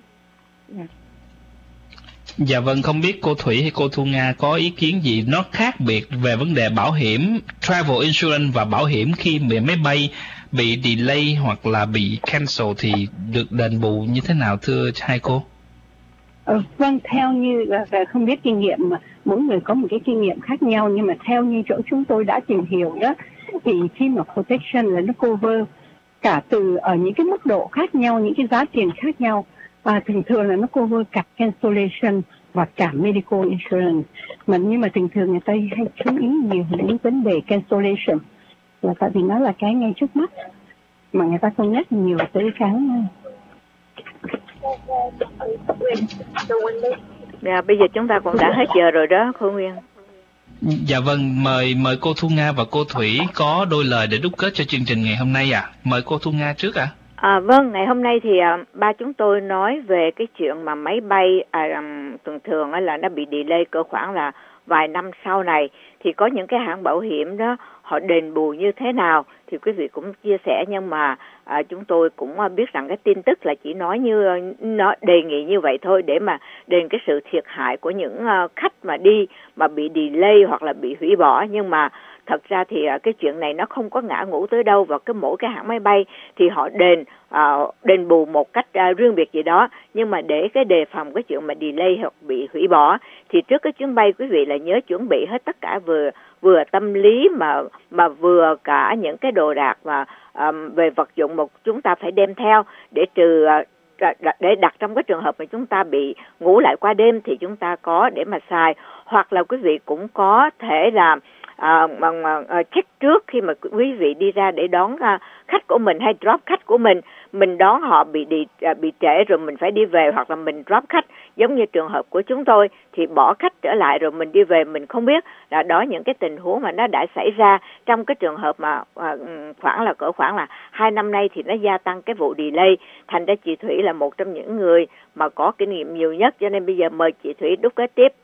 Dạ vâng, không biết cô Thủy hay cô Thu Nga có ý kiến gì nó khác biệt về vấn đề bảo hiểm travel insurance và bảo hiểm khi máy bay bị delay hoặc là bị cancel thì được đền bù như thế nào thưa hai cô? Vâng, theo như không biết kinh nghiệm mà mỗi người có một cái kinh nghiệm khác nhau, nhưng mà theo như chỗ chúng tôi đã tìm hiểu đó thì khi mà protection là nó cover cả từ ở những cái mức độ khác nhau, những cái giá tiền khác nhau, và thường thường là nó cover cả cancellation và cả medical insurance. Nhưng mà thường thường người ta hay chú ý nhiều đến vấn đề cancellation là tại vì nó là cái ngay trước mắt mà người ta không nhắc nhiều tới cái. Dạ, bây giờ chúng ta cũng đã hết giờ rồi đó, Khôi Nguyên. Dạ vâng, mời cô Thu Nga và cô Thủy có đôi lời để đúc kết cho chương trình ngày hôm nay ạ. Mời cô Thu Nga trước ạ. Vâng, ngày hôm nay thì ba chúng tôi nói về cái chuyện mà máy bay thường thường là nó bị delay cỡ khoảng là vài năm sau này, thì có những cái hãng bảo hiểm đó họ đền bù như thế nào thì quý vị cũng chia sẻ, nhưng mà chúng tôi cũng biết rằng cái tin tức là chỉ nói như nó đề nghị như vậy thôi để mà đền cái sự thiệt hại của những khách mà đi mà bị delay hoặc là bị hủy bỏ. Nhưng mà thật ra thì cái chuyện này nó không có ngã ngũ tới đâu, và mỗi cái hãng máy bay thì họ đền bù một cách riêng biệt gì đó. Nhưng mà để cái đề phòng cái chuyện mà delay hoặc bị hủy bỏ thì trước cái chuyến bay quý vị là nhớ chuẩn bị hết tất cả, vừa tâm lý mà vừa cả những cái đồ đạc và về vật dụng mà chúng ta phải đem theo để đặt trong cái trường hợp mà chúng ta bị ngủ lại qua đêm thì chúng ta có để mà xài. Hoặc là quý vị cũng có thể là check trước khi mà quý vị đi ra để đón khách của mình hay drop khách của mình đón họ bị trễ rồi mình phải đi về, hoặc là mình drop khách giống như trường hợp của chúng tôi thì bỏ khách trở lại rồi mình đi về, mình không biết là đó những cái tình huống mà nó đã xảy ra trong cái trường hợp mà khoảng là 2 năm nay thì nó gia tăng cái vụ delay. Thành ra chị Thủy là một trong những người mà có kinh nghiệm nhiều nhất, cho nên bây giờ mời chị Thủy đúc kết tiếp.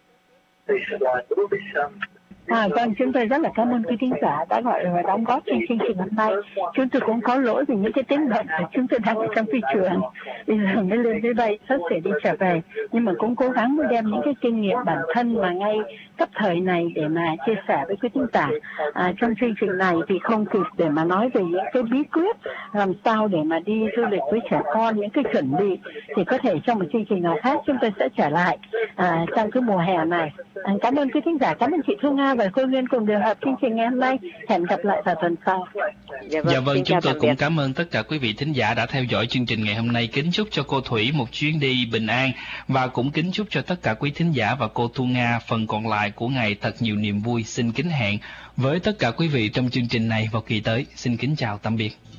Vâng, chúng tôi rất là cảm ơn quý thính giả đã gọi và đóng góp trên chương trình hôm nay. Chúng tôi cũng có lỗi vì những cái tiếng động của chúng tôi đang ở trong phi trường. Bây giờ mới lên tới đây, sắp sửa đi trở về. Nhưng mà cũng cố gắng đem những cái kinh nghiệm bản thân mà ngay cấp thời này để mà chia sẻ với quý thính giả. Trong chương trình này thì không kịp để mà nói về những cái bí quyết làm sao để mà đi du lịch với trẻ con, những cái chuẩn bị. Thì có thể trong một chương trình nào khác chúng tôi sẽ trở lại trong cái mùa hè này. Cảm ơn quý thính giả, cảm ơn chị Thu Nga và Khôi Nguyên cùng điều hợp chương trình ngày hôm nay. Hẹn gặp lại vào tuần sau. Dạ vâng, chúng tôi cũng cảm ơn tất cả quý vị thính giả đã theo dõi chương trình ngày hôm nay. Kính chúc cho cô Thủy một chuyến đi bình an, và cũng kính chúc cho tất cả quý thính giả và cô Thu Nga phần còn lại của ngày thật nhiều niềm vui. Xin kính hẹn với tất cả quý vị trong chương trình này vào kỳ tới. Xin kính chào tạm biệt.